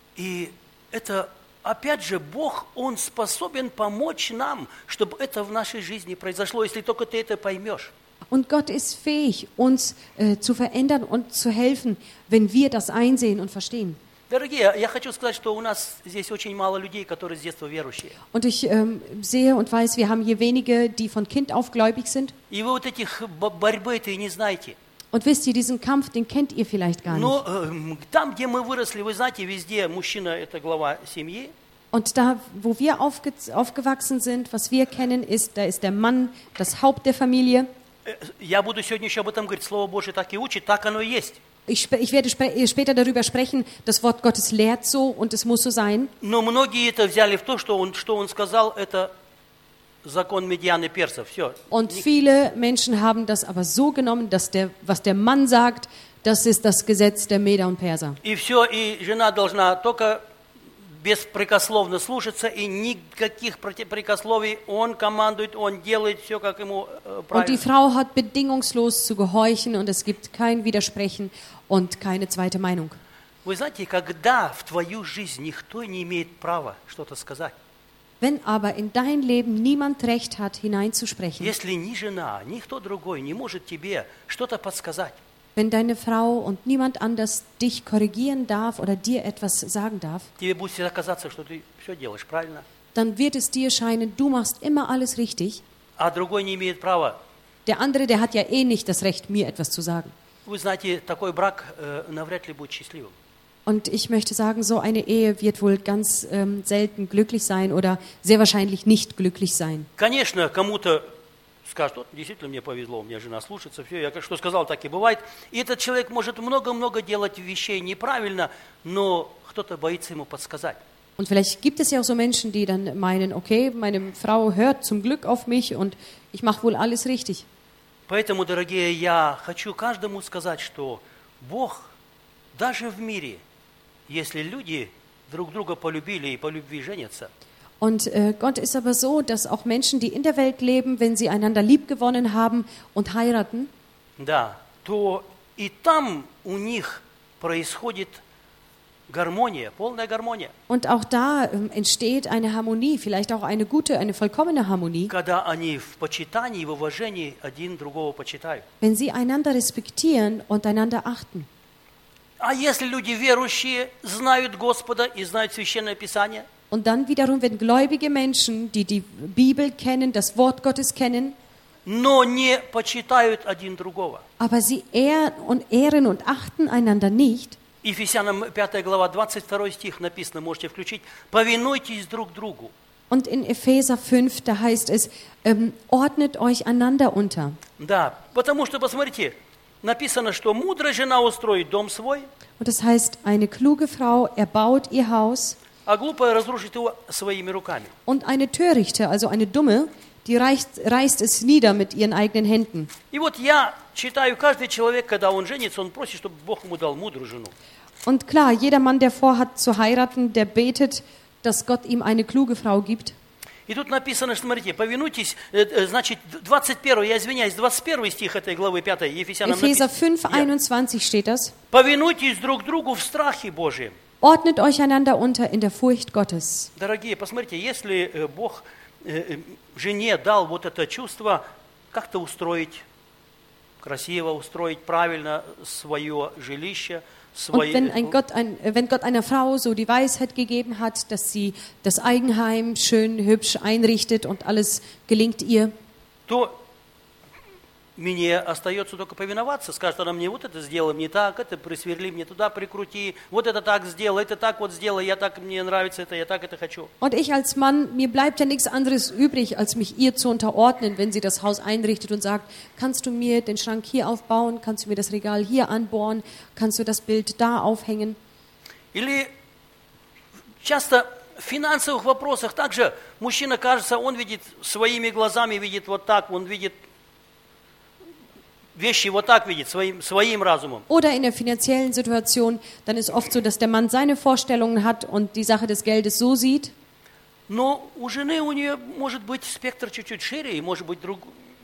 И это, опять же, Бог, Он способен помочь нам, чтобы это в нашей жизни произошло, если только ты это поймешь. Und Gott ist fähig, uns zu verändern und zu helfen, wenn wir das einsehen und verstehen. Дорогие, я хочу сказать, что у нас здесь очень мало людей, которые с детства верующие. Und ich sehe und weiß, wir haben hier wenige, die von Kind auf gläubig sind. И вы вот этих борьбы-то и не знаете. Und wisst ihr, diesen Kampf, den kennt ihr vielleicht gar nicht. Но там, где мы выросли, вы знаете, везде мужчина – это глава семьи. Und da, wo wir aufgewachsen sind, was wir kennen, ist, da ist der Mann das Haupt der Familie. Я буду сегодня еще об этом говорить. Слово Божие так и учит, так оно и есть. Ich werde später darüber sprechen, das Wort Gottes lehrt so und es muss so sein. Но многие это взяли в то, что он сказал, это закон Медианы персов. Все. Und viele Menschen haben das aber so genommen, dass was der Mann sagt, das ist das Gesetz der Meder und Perser. И все, и жена должна только беспрекословно слушаться, и никаких прекословий. Он командует, он делает все, как ему правильно. Und die Frau hat bedingungslos zu gehorchen und es gibt kein Widersprechen und keine zweite Meinung. Вы знаете, когда в твою жизнь никто не имеет права что-то сказать, Wenn aber in dein Leben niemand Recht hat, hineinzusprechen, если ни жена, ни кто другой не может тебе что-то подсказать, wenn deine Frau und niemand anders dich korrigieren darf oder dir etwas sagen darf, тебе будет всегда казаться, что ты все делаешь правильно, dann wird es dir scheinen, du machst immer alles richtig. а другой не имеет права. Der andere, der hat ja eh nicht das Recht, mir etwas zu sagen. Вы знаете, такой брак навряд ли будет счастливым. Und ich möchte sagen, so eine Ehe wird wohl ganz selten glücklich sein oder sehr wahrscheinlich nicht glücklich sein. Конечно, кому-то скажет, вот, действительно мне повезло, у меня жена слушается, все, я что сказал, так и бывает. И этот человек может много-много делать вещей неправильно, но кто-то боится ему подсказать. Und vielleicht gibt es ja auch so Menschen, die dann meinen, okay, meine Frau hört zum Glück auf mich und ich mache wohl alles richtig. Поэтому, дорогие, я хочу каждому сказать, что Бог даже в мире, если люди друг друга полюбили и по любви женятся, Und Gott ist aber so, dass auch Menschen, die in der Welt leben, wenn sie einander liebgewonnen haben und heiraten, да, то и там у них происходит гармония, полная гармония. und auch da entsteht eine Harmonie, vielleicht auch eine gute, eine vollkommene Harmonie, Когда они в почитании и в уважении один другого почитают. wenn sie einander respektieren und einander achten. А если люди верующие знают Господа и знают Священное Писание, Und dann wiederum, wenn gläubige Menschen, die die Bibel kennen, das Wort Gottes kennen, но не почитают один другого. aber sie ehren und achten einander nicht, Ефесянам 5 глава, 22 стих написано, можете включить. «Повинуйтесь друг другу». und in Epheser 5, da heißt es, ordnet euch einander unter. Да, потому что, посмотрите, написано, что мудрая жена устроит дом свой, Und das heißt, eine kluge Frau erbaut ihr Haus а глупая разрушит его своими руками. und eine törichte, also eine dumme, die reißt es nieder mit ihren eigenen Händen. И вот я читаю, каждый человек, когда он женится, он просит, чтобы Бог ему дал мудрую жену. Und klar, jeder Mann, der vorhat zu heiraten, der betet, dass Gott ihm eine kluge Frau gibt. И тут написано, смотрите, повинуйтесь, значит, 21, я извиняюсь, 21 стих этой главы 5, Ефесянам Epheser написано. 5, 21 steht das. Повинуйтесь друг другу в страхе Божьем. Ordnet euch einander unter in der Furcht Gottes. Дорогие, посмотрите, если Бог жене дал вот это чувство, как-то устроить, красиво устроить правильно свое жилище, Und wenn Gott einer Frau so die Weisheit gegeben hat, dass sie das Eigenheim schön hübsch einrichtet und alles gelingt ihr, то мне остается только повиноваться. Скажет она мне, вот это сделай мне так, это присверли мне туда, прикрути, вот это так сделай, это так вот сделай, я так, мне нравится это, я так это хочу. Und ich als Mann, mir bleibt ja nichts anderes übrig, als mich ihr zu unterordnen, wenn sie das Haus einrichtet und sagt, kannst du mir den Schrank hier aufbauen, kannst du mir das Regal hier anbohren, kannst du das Bild da aufhängen. Или часто в финансовых вопросах также мужчина, кажется, он видит своими глазами, видит вот так, он видит вещи вот так видит, своим разумом. Oder in der finanziellen Situation, dann ist oft so, dass der Mann seine Vorstellungen hat und die Sache des Geldes so sieht. Но у жены, у нее может быть спектр чуть-чуть шире, и может быть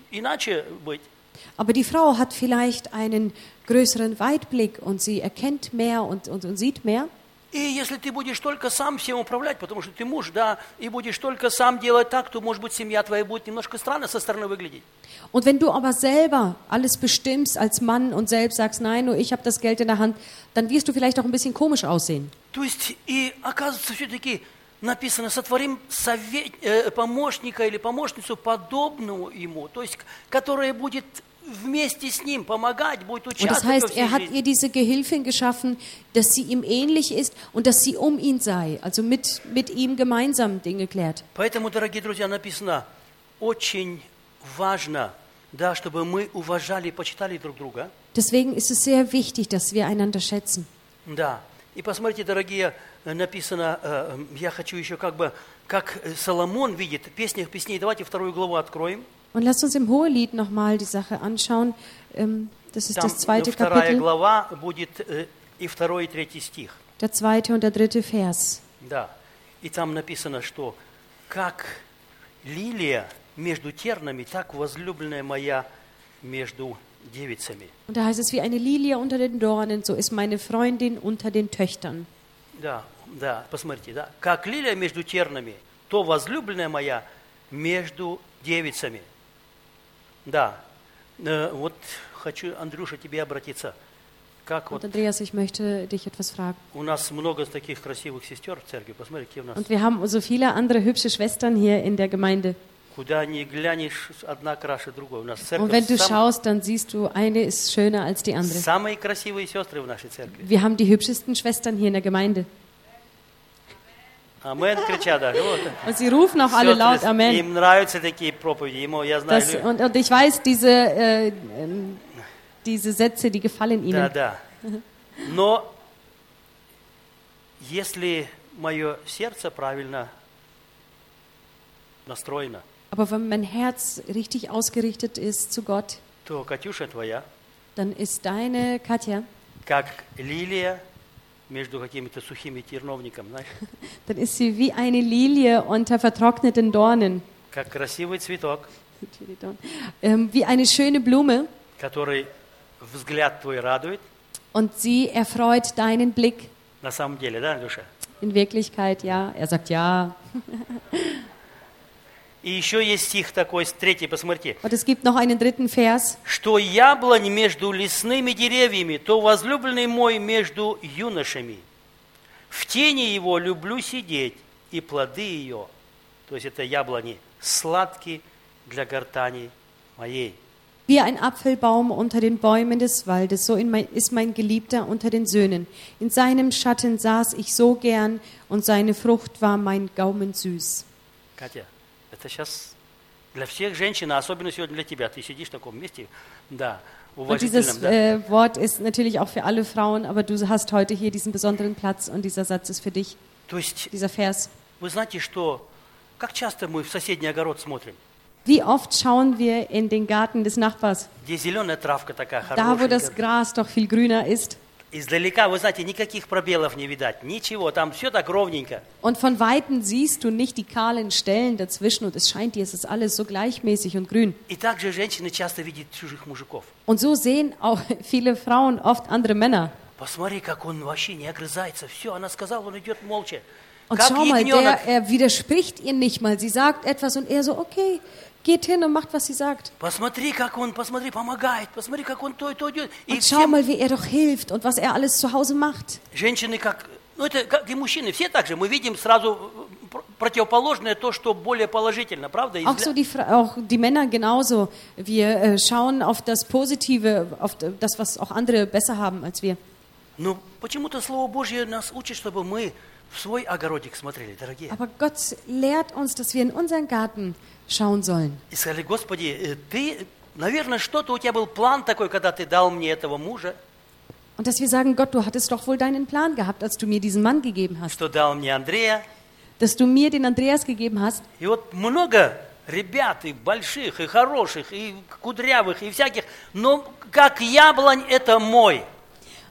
иначе быть. Aber die Frau hat vielleicht einen größeren Weitblick und sie erkennt mehr und sieht mehr. И если ты будешь только сам всем управлять, потому что ты муж, да, и будешь только сам делать так, то, может быть, семья твоя будет немножко странно со стороны выглядеть. Und wenn du aber selber alles bestimmst als Mann und selbst sagst, nein, nur ich habe das Geld in der Hand, dann wirst du vielleicht auch ein bisschen komisch aussehen. То есть, и оказывается, все-таки написано, сотворим помощника или помощницу подобную ему, то есть, которая будет вместе с ним помогать, будет Und das участвовать во heißt, всей er hat жизни. ihr diese Gehilfin geschaffen, dass sie ihm ähnlich ist und dass sie um ihn sei, also mit ihm gemeinsam Dinge klärt. Поэтому, дорогие друзья, написано, очень важно, да, чтобы мы уважали и почитали друг друга. Deswegen ist es sehr wichtig, dass wir einander schätzen. Да. И посмотрите, дорогие, написано, я хочу еще как Соломон видит в песнях песней. Давайте 2 главу откроем. Und lasst uns im Hohelied nochmal die Sache anschauen. Das ist Там das 2. 2 Kapitel, глава будет и 2 и 3 стих. der 2. und der 3. Vers. Да. И там написано, что как лилия между тернами, так возлюбленная моя между девицами. Und da heißt es, wie eine Lilie unter den Dornen, so ist meine Freundin unter den Töchtern. Да, да, посмотрите, да. Как лилия между тернами, то возлюбленная моя между девицами. Да. Вот хочу, Андрюша, тебе обратиться. Как вот Und Andreas, ich möchte dich etwas fragen. у нас много таких красивых сестер в церкви. Посмотри, какие у нас. Und wir haben so viele andere hübsche Schwestern hier in der Gemeinde. Куда ни глянешь, одна краше другой. У нас Und wenn du церковь schaust, dann siehst du, eine ist schöner als die andere. самые красивые сестры в нашей церкви. Wir haben die hübschesten Schwestern hier in der Gemeinde. Амен, кричат даже. Вот. Und sie rufen auch alle laut Сестры, Amen. им нравятся такие проповеди. Ему, я знаю, Und ich weiß, diese Sätze, die gefallen да, ihnen. да. Но если мое сердце правильно настроено, Aber wenn mein Herz richtig ausgerichtet ist zu Gott, то Катюша твоя, dann ist deine Katja, как лилия между какими-то сухими терновниками, знаешь, dann ist sie wie eine Lilie unter vertrockneten Dornen, как красивый цветок, wie eine schöne Blume, который взгляд твой радует. und sie erfreut deinen Blick. На самом деле, да, Андрюша? In Wirklichkeit, ja. Er sagt ja. И еще есть стих такой, 3, посмотрите. Und es gibt noch einen 3. Vers. Что яблонь между лесными деревьями, то возлюбленный мой между юношами. В тени его люблю сидеть, и плоды ее, то есть это яблони, сладкие для гортани моей. Wie ein Apfelbaum unter den Bäumen des Waldes, so ist mein Geliebter unter den Söhnen. In seinem Schatten saß ich so gern, und seine Frucht war mein Gaumen süß. Катя, это сейчас для всех женщин, а особенно сегодня для тебя. Ты сидишь в таком месте, да, Und dieses уважительном, да? Wort ist natürlich auch für alle Frauen, aber du hast heute hier diesen besonderen Platz und dieser Satz ist für dich, То есть, dieser Vers. вы знаете, что, как часто мы в соседний огород смотрим, Wie oft schauen wir in den Garten des Nachbars, где зеленая травка такая da wo das хорошая. Gras doch viel grüner ist. Издалека, вы знаете, никаких пробелов не видать, ничего, там все так ровненько. Und von Weitem siehst du nicht die kahlen Stellen dazwischen und es scheint dir, es ist alles so gleichmäßig und grün. И также женщины часто видят чужих мужиков. Und so sehen auch viele Frauen oft andere Männer. Посмотри, как он вообще не огрызается. Все, она сказала, он идет молча. Und Как schau mal, ягненок. er widerspricht ihr nicht mal. Sie sagt etwas und er so, okay, geht hin und macht, was sie sagt. Посмотри, как он, посмотри, помогает. Посмотри, как он то и то идет. И Und schau все mal, wie er doch hilft und was er alles zu Hause macht. женщины как... Ну, это как и мужчины, все так же. Мы видим сразу противоположное, то, что более положительно, правда? Auch die Männer genauso. Wir schauen auf das Positive, auf das, was auch andere besser haben als wir. Но почему-то Слово Божье нас учит, чтобы мы в свой огородик смотрели, дорогие. Aber Gott lehrt uns, dass wir in unseren Garten schauen sollen. И сказали, Господи, ты, наверное, что-то у тебя был план такой, когда ты дал мне этого мужа, Und dass wir sagen, Gott, du hattest doch wohl deinen Plan gehabt, als du mir diesen Mann gegeben hast. что дал мне Андрея. Dass du mir den Andreas gegeben hast. И вот много ребят, и больших, и хороших, и кудрявых, и всяких, но как яблонь это мой.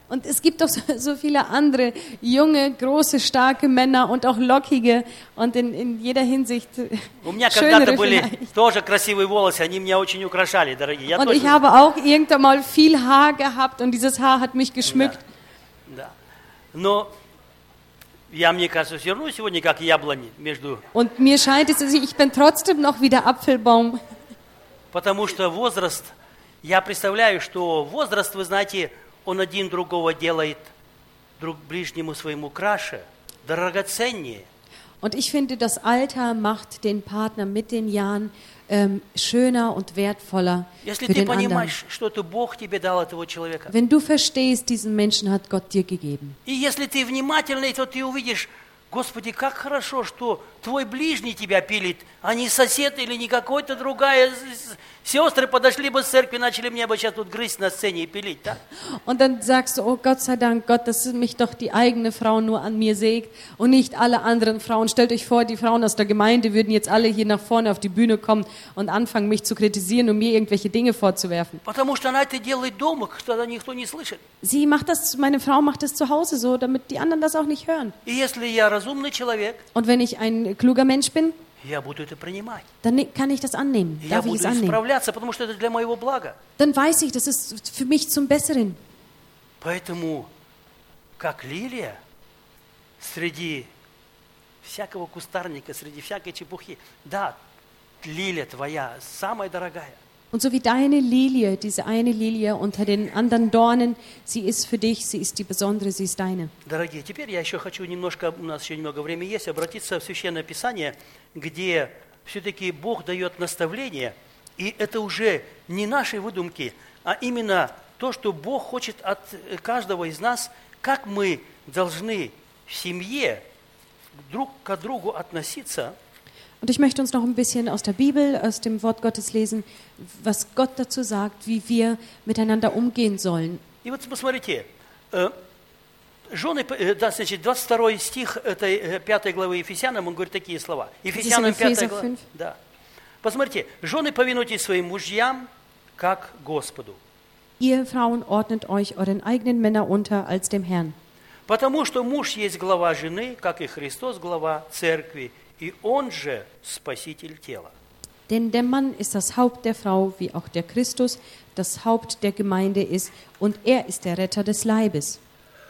Und es gibt doch so viele andere junge, große, starke Männer und auch lockige und in jeder Hinsicht У меня schönere когда-то были vielleicht. тоже красивые волосы, они меня очень украшали, дорогие. Я Und ich точно- habe auch irgendwann mal viel Haar gehabt und dieses Haar hat mich geschmückt. Да. Но я, мне кажется, все равно сегодня как яблони между... Und mir scheint es, ich bin trotzdem noch wie der Apfelbaum. Потому что возраст, я представляю, что возраст, вы знаете, он один другого делает друг ближнему своему краше, драгоценнее. Und ich finde, das Alter macht den Partner mit den Jahren schöner und wertvoller Если für ты den anderen. понимаешь, что это Бог тебе дал этого человека, Wenn du verstehst, diesen Menschen hat Gott dir gegeben. и если ты внимательный, то ты увидишь, Господи, как хорошо, что твой ближний тебя пилит, а не сосед или не какой-то другая. Сестры подошли бы с церкви, начали меня бы сейчас тут грызть на сцене и пилить, да? Und dann sagst du, oh Gott sei Dank, Gott, dass mich doch die eigene Frau nur an mir sägt und nicht alle anderen Frauen. Stellt euch vor, die Frauen aus der Gemeinde würden jetzt alle hier nach vorne auf die Bühne kommen und anfangen, mich zu kritisieren und mir irgendwelche Dinge vorzuwerfen. Потому что она это делает дома, тогда никто не слышит. Meine Frau macht das zu Hause so, damit die anderen das auch nicht hören. И если я разумный человек, Und wenn ich ein kluger Mensch bin, я буду это принимать. dann kann ich das annehmen. Я Darf ich буду es annehmen? исправляться, потому что это для моего блага. Dann weiß ich, das ist für mich zum Besseren. Поэтому, как лилия, среди всякого кустарника, среди всякой чепухи, да, лилия твоя самая дорогая. Und so wie deine Lilie, diese eine Lilie unter den anderen Dornen, sie ist für dich, sie ist die besondere, sie ist deine. Дорогие, теперь я еще хочу немножко, у нас еще немного времени есть, обратиться в Священное Писание, где все-таки Бог дает наставление, и это уже не наши выдумки, а именно то, что Бог хочет от каждого из нас, как мы должны в семье друг к другу относиться. Und ich möchte uns noch ein bisschen aus der Bibel, aus dem Wort Gottes lesen, was Gott dazu sagt, wie wir miteinander umgehen sollen. И вот посмотрите, жены, да, значит, 22 стих этой 5 главы Ефесянам, он говорит такие слова. Ефесянам 5 глава. Да. Посмотрите, жены, повинуйтесь своим мужьям, как Господу. Ihr Frauen ordnet euch euren eigenen Männern unter als dem Herrn. Потому что муж есть глава жены, как и Христос глава церкви, и он же спаситель тела. Denn der Mann ist das Haupt der Frau, wie auch der Christus das Haupt der Gemeinde ist, und er ist der Retter des Leibes.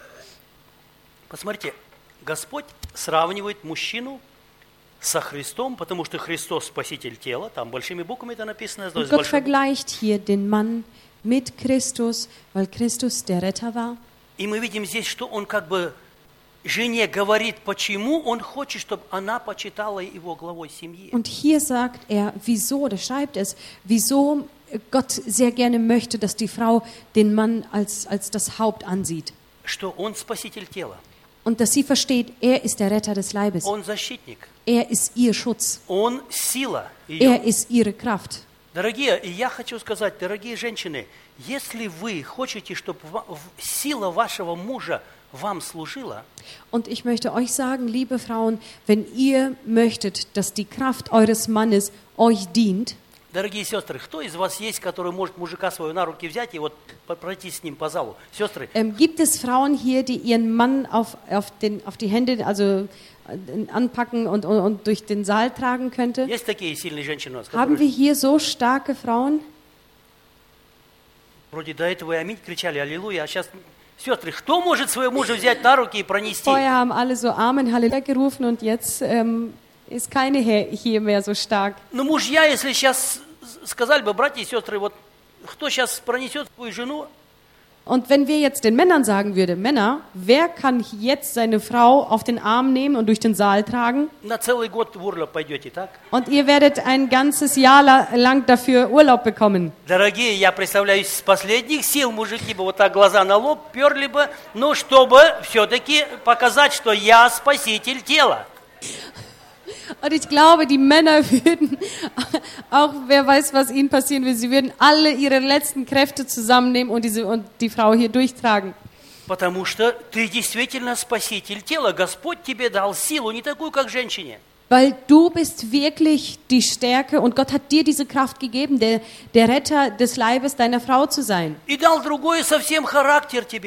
Посмотрите, Господь сравнивает мужчину со Христом, потому что Христос спаситель тела, там большими буквами это написано. Und Gott vergleicht hier den Mann mit Christus, weil Christus der Retter war. И мы видим здесь, что он как бы жене говорит, почему он хочет, чтобы она почитала его главой семьи. Und hier sagt er, wieso, da schreibt es, wieso Gott sehr gerne möchte, dass die Frau den Mann als das Haupt ansieht. Что он спаситель тела. Und dass sie versteht, er ist der Retter des Leibes. Он защитник. Er ist ihr Schutz. Он сила ее. Er ist ihre Kraft. Дорогие, и я хочу сказать, дорогие женщины, если вы хотите, чтобы сила вашего мужа вам служила, Und ich möchte euch sagen, liebe Frauen, wenn ihr möchtet, dass die Kraft eures Mannes euch dient, дорогие сестры, кто из вас есть, который может мужика своего на руки взять и вот пройти с ним по залу? Сестры, gibt es Frauen hier, die ihren Mann auf die Hände, also anpacken und durch den Saal tragen könnte? есть такие сильные женщины у нас, Haben wir которые hier so starke Frauen? вроде до этого и аминь кричали, аллилуйя, а сейчас... Сестры, кто может своего мужа взять на руки и пронести? Vorher haben alle so Amen, Halleluja gerufen und jetzt ist keine hier mehr so stark. Ну, мужья, если сейчас сказали бы, братья и сестры, вот кто сейчас пронесет свою жену, Und wenn wir jetzt den Männern sagen würden, Männer, wer kann jetzt seine Frau auf den Arm nehmen und durch den Saal tragen? на целый год в Урлов пойдете, так? Und ihr werdet ein ganzes Jahr lang dafür Urlaub bekommen. Дорогие, я представляю, с последних сил мужики бы вот так глаза на лоб перли бы, ну, чтобы все-таки показать, что я спаситель тела. Und ich glaube, die Männer würden, auch wer weiß, was ihnen passieren will, sie würden alle ihre letzten Kräfte zusammennehmen und die Frau hier durchtragen. Потому что ты действительно спаситель тела. Господь тебе дал силу, не такую, как женщине. Weil du bist wirklich die Stärke und Gott hat dir diese Kraft gegeben, der Retter des Leibes deiner Frau zu sein. И дал другой совсем характер тебе.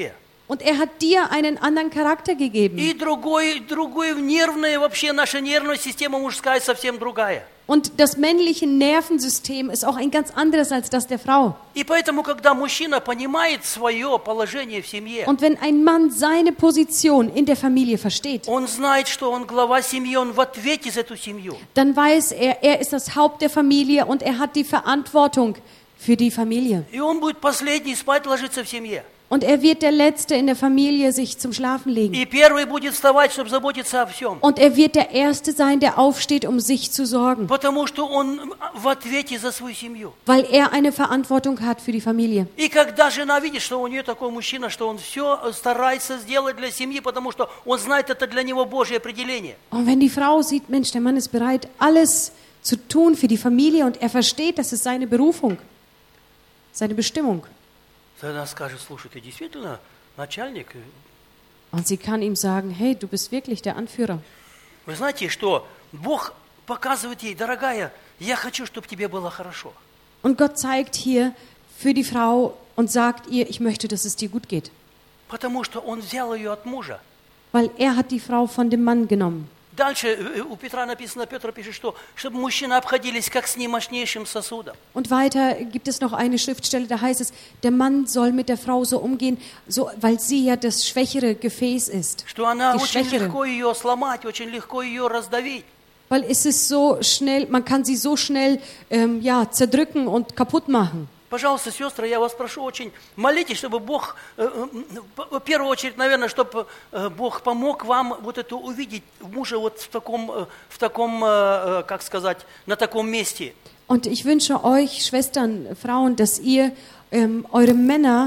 Und er hat dir einen anderen Charakter gegeben. И другой нервная, вообще наша нервная система мужская совсем другая. Und das männliche Nervensystem ist auch ein ganz anderes als das der Frau. И поэтому, когда мужчина понимает свое положение в семье, Und wenn ein Mann seine Position in der Familie versteht, он знает, что он глава семьи, он в ответе за эту семью. dann weiß er, er ist das Haupt der Familie und er hat die Verantwortung für die Familie. И он будет последний спать ложиться в семье. Und er wird der Letzte in der Familie sich zum Schlafen legen. И первый будет вставать, чтобы заботиться о всем. Und er wird der Erste sein, der aufsteht, um sich zu sorgen. Потому что он в ответе за свою семью. Weil er eine Verantwortung hat für die Familie. И когда жена видит, что у нее такой мужчина, что он все старается сделать для семьи, потому что он знает, это для него Божье определение. Und wenn die Frau sieht, Mensch, der Mann ist bereit, alles zu tun für die Familie und er versteht, das ist seine Berufung, seine Bestimmung. Тогда скажет, слушай, ты действительно начальник? Und sie kann ihm sagen, hey, du bist wirklich der Anführer. Вы знаете, что Бог показывает ей, дорогая, я хочу, чтобы тебе было хорошо. Und Gott zeigt hier für die Frau und sagt ihr, ich möchte, dass es dir gut geht. Потому что он взял ее от мужа. Weil er hat die Frau von dem Mann genommen. Дальше у Петра написано, Петр пишет, что чтобы мужчины обходились как с ним мощнейшим сосудом. Und weiter gibt es noch eine Schriftstelle, da heißt es, der Mann soll mit der Frau so umgehen, so, weil sie ja das schwächere Gefäß ist. Что она Die очень schwächere. легко ее сломать, очень легко ее раздавить. Weil es ist so schnell, man kann sie so schnell zerdrücken und kaputt machen. Пожалуйста, сестры, я вас прошу очень, молитесь, чтобы Бог, в первую очередь, наверное, чтобы Бог помог вам вот это увидеть мужа вот в таком, как сказать, на таком месте. Und ich wünsche euch, Schwestern, Frauen, dass ihr eure Männer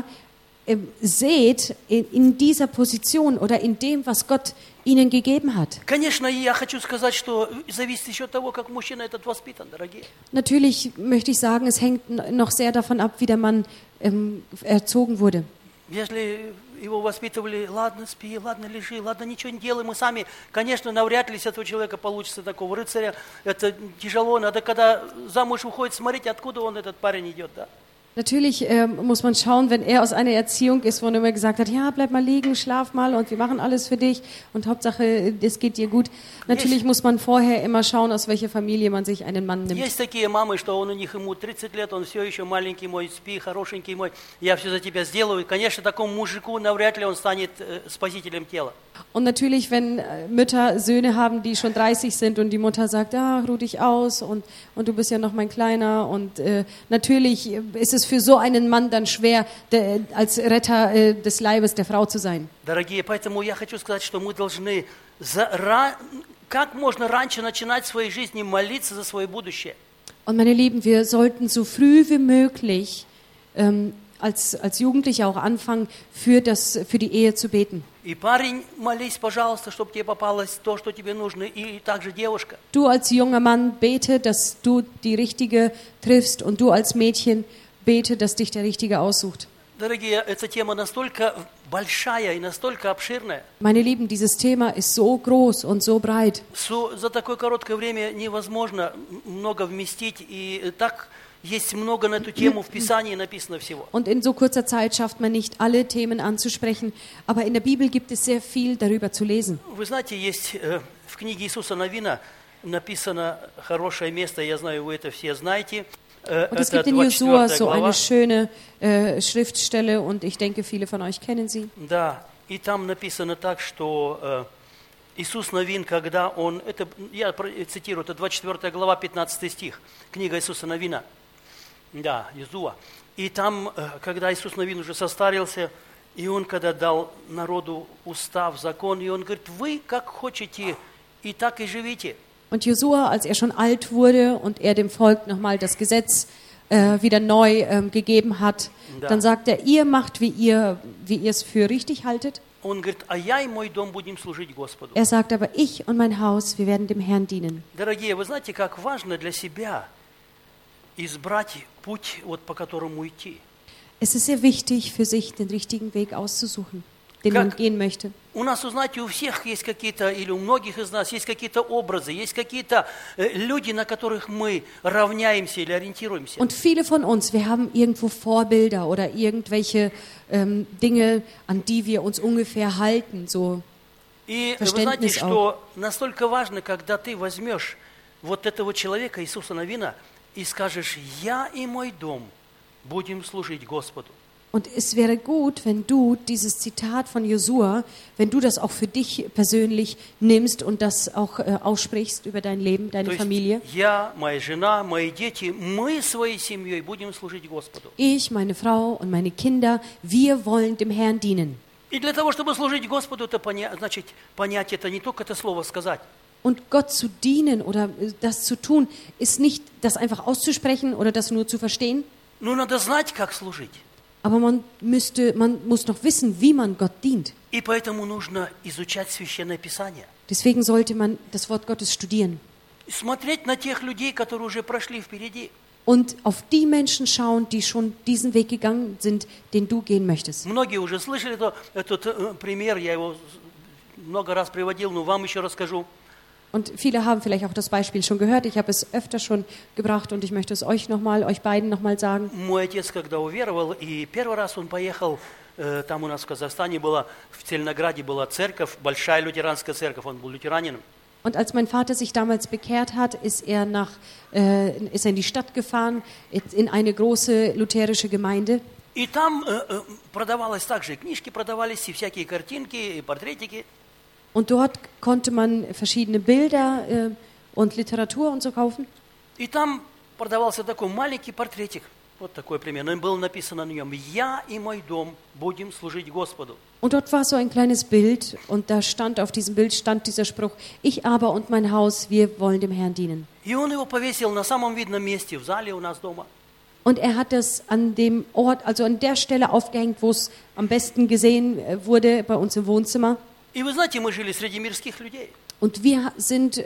seht in dieser Position oder in dem, was Gott ihnen gegeben hat. Конечно, я хочу сказать, что зависит еще от того, как мужчина этот воспитан, дорогие. Natürlich möchte ich sagen, es hängt noch sehr davon ab, wie der Mann erzogen wurde. Если его воспитывали, ладно, спи, ладно, лежи, ладно, ничего не делай, мы сами, конечно, навряд ли с этого человека получится такого рыцаря. Это тяжело, надо, когда замуж уходит, смотрите, откуда он, этот парень, идет, да. Natürlich muss man schauen, wenn er aus einer Erziehung ist, wo er immer gesagt hat, ja, bleib mal liegen, schlaf mal und wir machen alles für dich und Hauptsache, es geht dir gut. Natürlich muss man vorher immer schauen, aus welcher Familie man sich einen Mann nimmt. Есть такие мамы, что он у них ему 30 лет, он все еще маленький мой, спи, хорошенький мой, я все за тебя сделаю. И, конечно, такому мужику навряд ли он станет спасителем тела. Und natürlich, wenn Mütter Söhne haben, die schon 30 sind und die Mutter sagt, ruh dich aus und du bist ja noch mein Kleiner und natürlich ist es für so einen Mann dann schwer, als Retter des Leibes der Frau zu sein. Дорогие, поэтому я хочу сказать, что мы должны как можно раньше начинать в своей жизни молиться за свое будущее. Und meine Lieben, wir sollten so früh wie möglich als Jugendliche auch anfangen, für die Ehe zu beten. И парень, молись, пожалуйста, чтобы тебе попалось то, что тебе нужно, и также девушка. Du als junger Mann bete, dass du die Richtige triffst und du als Mädchen bete, dass dich der Richtige aussucht. Дорогие, эта тема настолько большая и настолько обширная. Meine Lieben, dieses Thema ist so groß und so breit. За такое короткое время невозможно много вместить, и так есть много на эту тему в Писании написано всего. Und in so kurzer Zeit schafft man nicht alle Themen anzusprechen, aber in der Bibel gibt es sehr viel darüber zu lesen. Вы знаете, есть в книге Иисуса Навина написано хорошее место, я знаю, вы это все знаете. Und es gibt in Josua so eine schöne Schriftstelle und ich denke, viele von euch kennen sie. Да, и там написано так, что Иисус Навин, когда он, это я цитирую, это 24 глава, 15 стих, книга Иисуса Навина. Да, Иезуа. И там, когда Иисус Навин уже состарился, и он когда дал народу устав, закон, и он говорит, вы как хотите, и так и живите. Und Josua, als er schon alt wurde und er dem Volk nochmal das Gesetz wieder neu gegeben hat, dann sagt er, ihr macht, wie ihr es für richtig haltet. Он говорит, а я и мой дом будем служить Господу. Er sagt aber, ich und mein Haus, wir werden dem Herrn dienen. Дорогие, вы знаете, как важно для себя избрать путь, вот по которому идти. Es ist sehr wichtig, für sich den richtigen Weg auszusuchen. den man gehen möchte. У нас, знаете, у всех есть какие-то, или у многих из нас есть какие-то образы, есть какие-то люди, на которых мы равняемся или ориентируемся. Und viele von uns, wir haben irgendwo Vorbilder oder irgendwelche Dinge, an die wir uns ungefähr halten, so И вы знаете, Verständnis auch. что настолько важно, когда ты возьмешь вот этого человека, Иисуса Навина, и скажешь: «Я и мой дом будем служить Господу». Und es wäre gut, wenn du dieses Zitat von Josua, wenn du das auch für dich persönlich nimmst und das auch aussprichst über dein Leben, То deine есть Familie. я, моя жена, мои дети, мы своей семьей будем служить Господу. Ich, meine Frau und meine Kinder, wir wollen dem Herrn dienen. И для того, чтобы служить Господу, это значит понять это не только это слово сказать. Und Gott zu dienen oder das zu tun, ist nicht das einfach auszusprechen oder das nur zu verstehen. Но надо знать, как служить. Aber man muss noch wissen, wie man Gott dient. И поэтому нужно изучать Священное Писание. Deswegen sollte man das Wort Gottes studieren. Смотреть на тех людей, которые уже прошли впереди. Und auf die Menschen schauen, die schon diesen Weg gegangen sind, den du gehen möchtest. Многие уже слышали этот пример, я его много раз приводил, но вам еще расскажу. Und viele haben vielleicht auch das Beispiel schon gehört. Ich habe es öfter schon gebracht und ich möchte es euch beiden nochmal sagen. Мой отец, когда уверовал, и первый раз он поехал, там у нас в Казахстане была, в Цельнограде была церковь, большая лютеранская церковь, он был лютеранином. Und als mein Vater sich damals bekehrt hat, ist er in die Stadt gefahren, in eine große lutherische Gemeinde. И там продавалось также, книжки продавались, и всякие картинки, и портретики. Und dort konnte man verschiedene Bilder und Literatur und so kaufen. И там продавался такой маленький портретик, вот такой примерно, и было написано на нем: «Я и мой дом будем служить Господу». Und dort war so ein kleines Bild und auf diesem Bild stand dieser Spruch: Ich aber und mein Haus, wir wollen dem Herrn dienen. И он его повесил на самом видном месте, в зале у нас дома. Und er hat das an dem Ort, also an der Stelle aufgehängt, wo es am besten gesehen wurde, bei uns im Wohnzimmer. И вы знаете, мы жили среди мирских людей. Und wir sind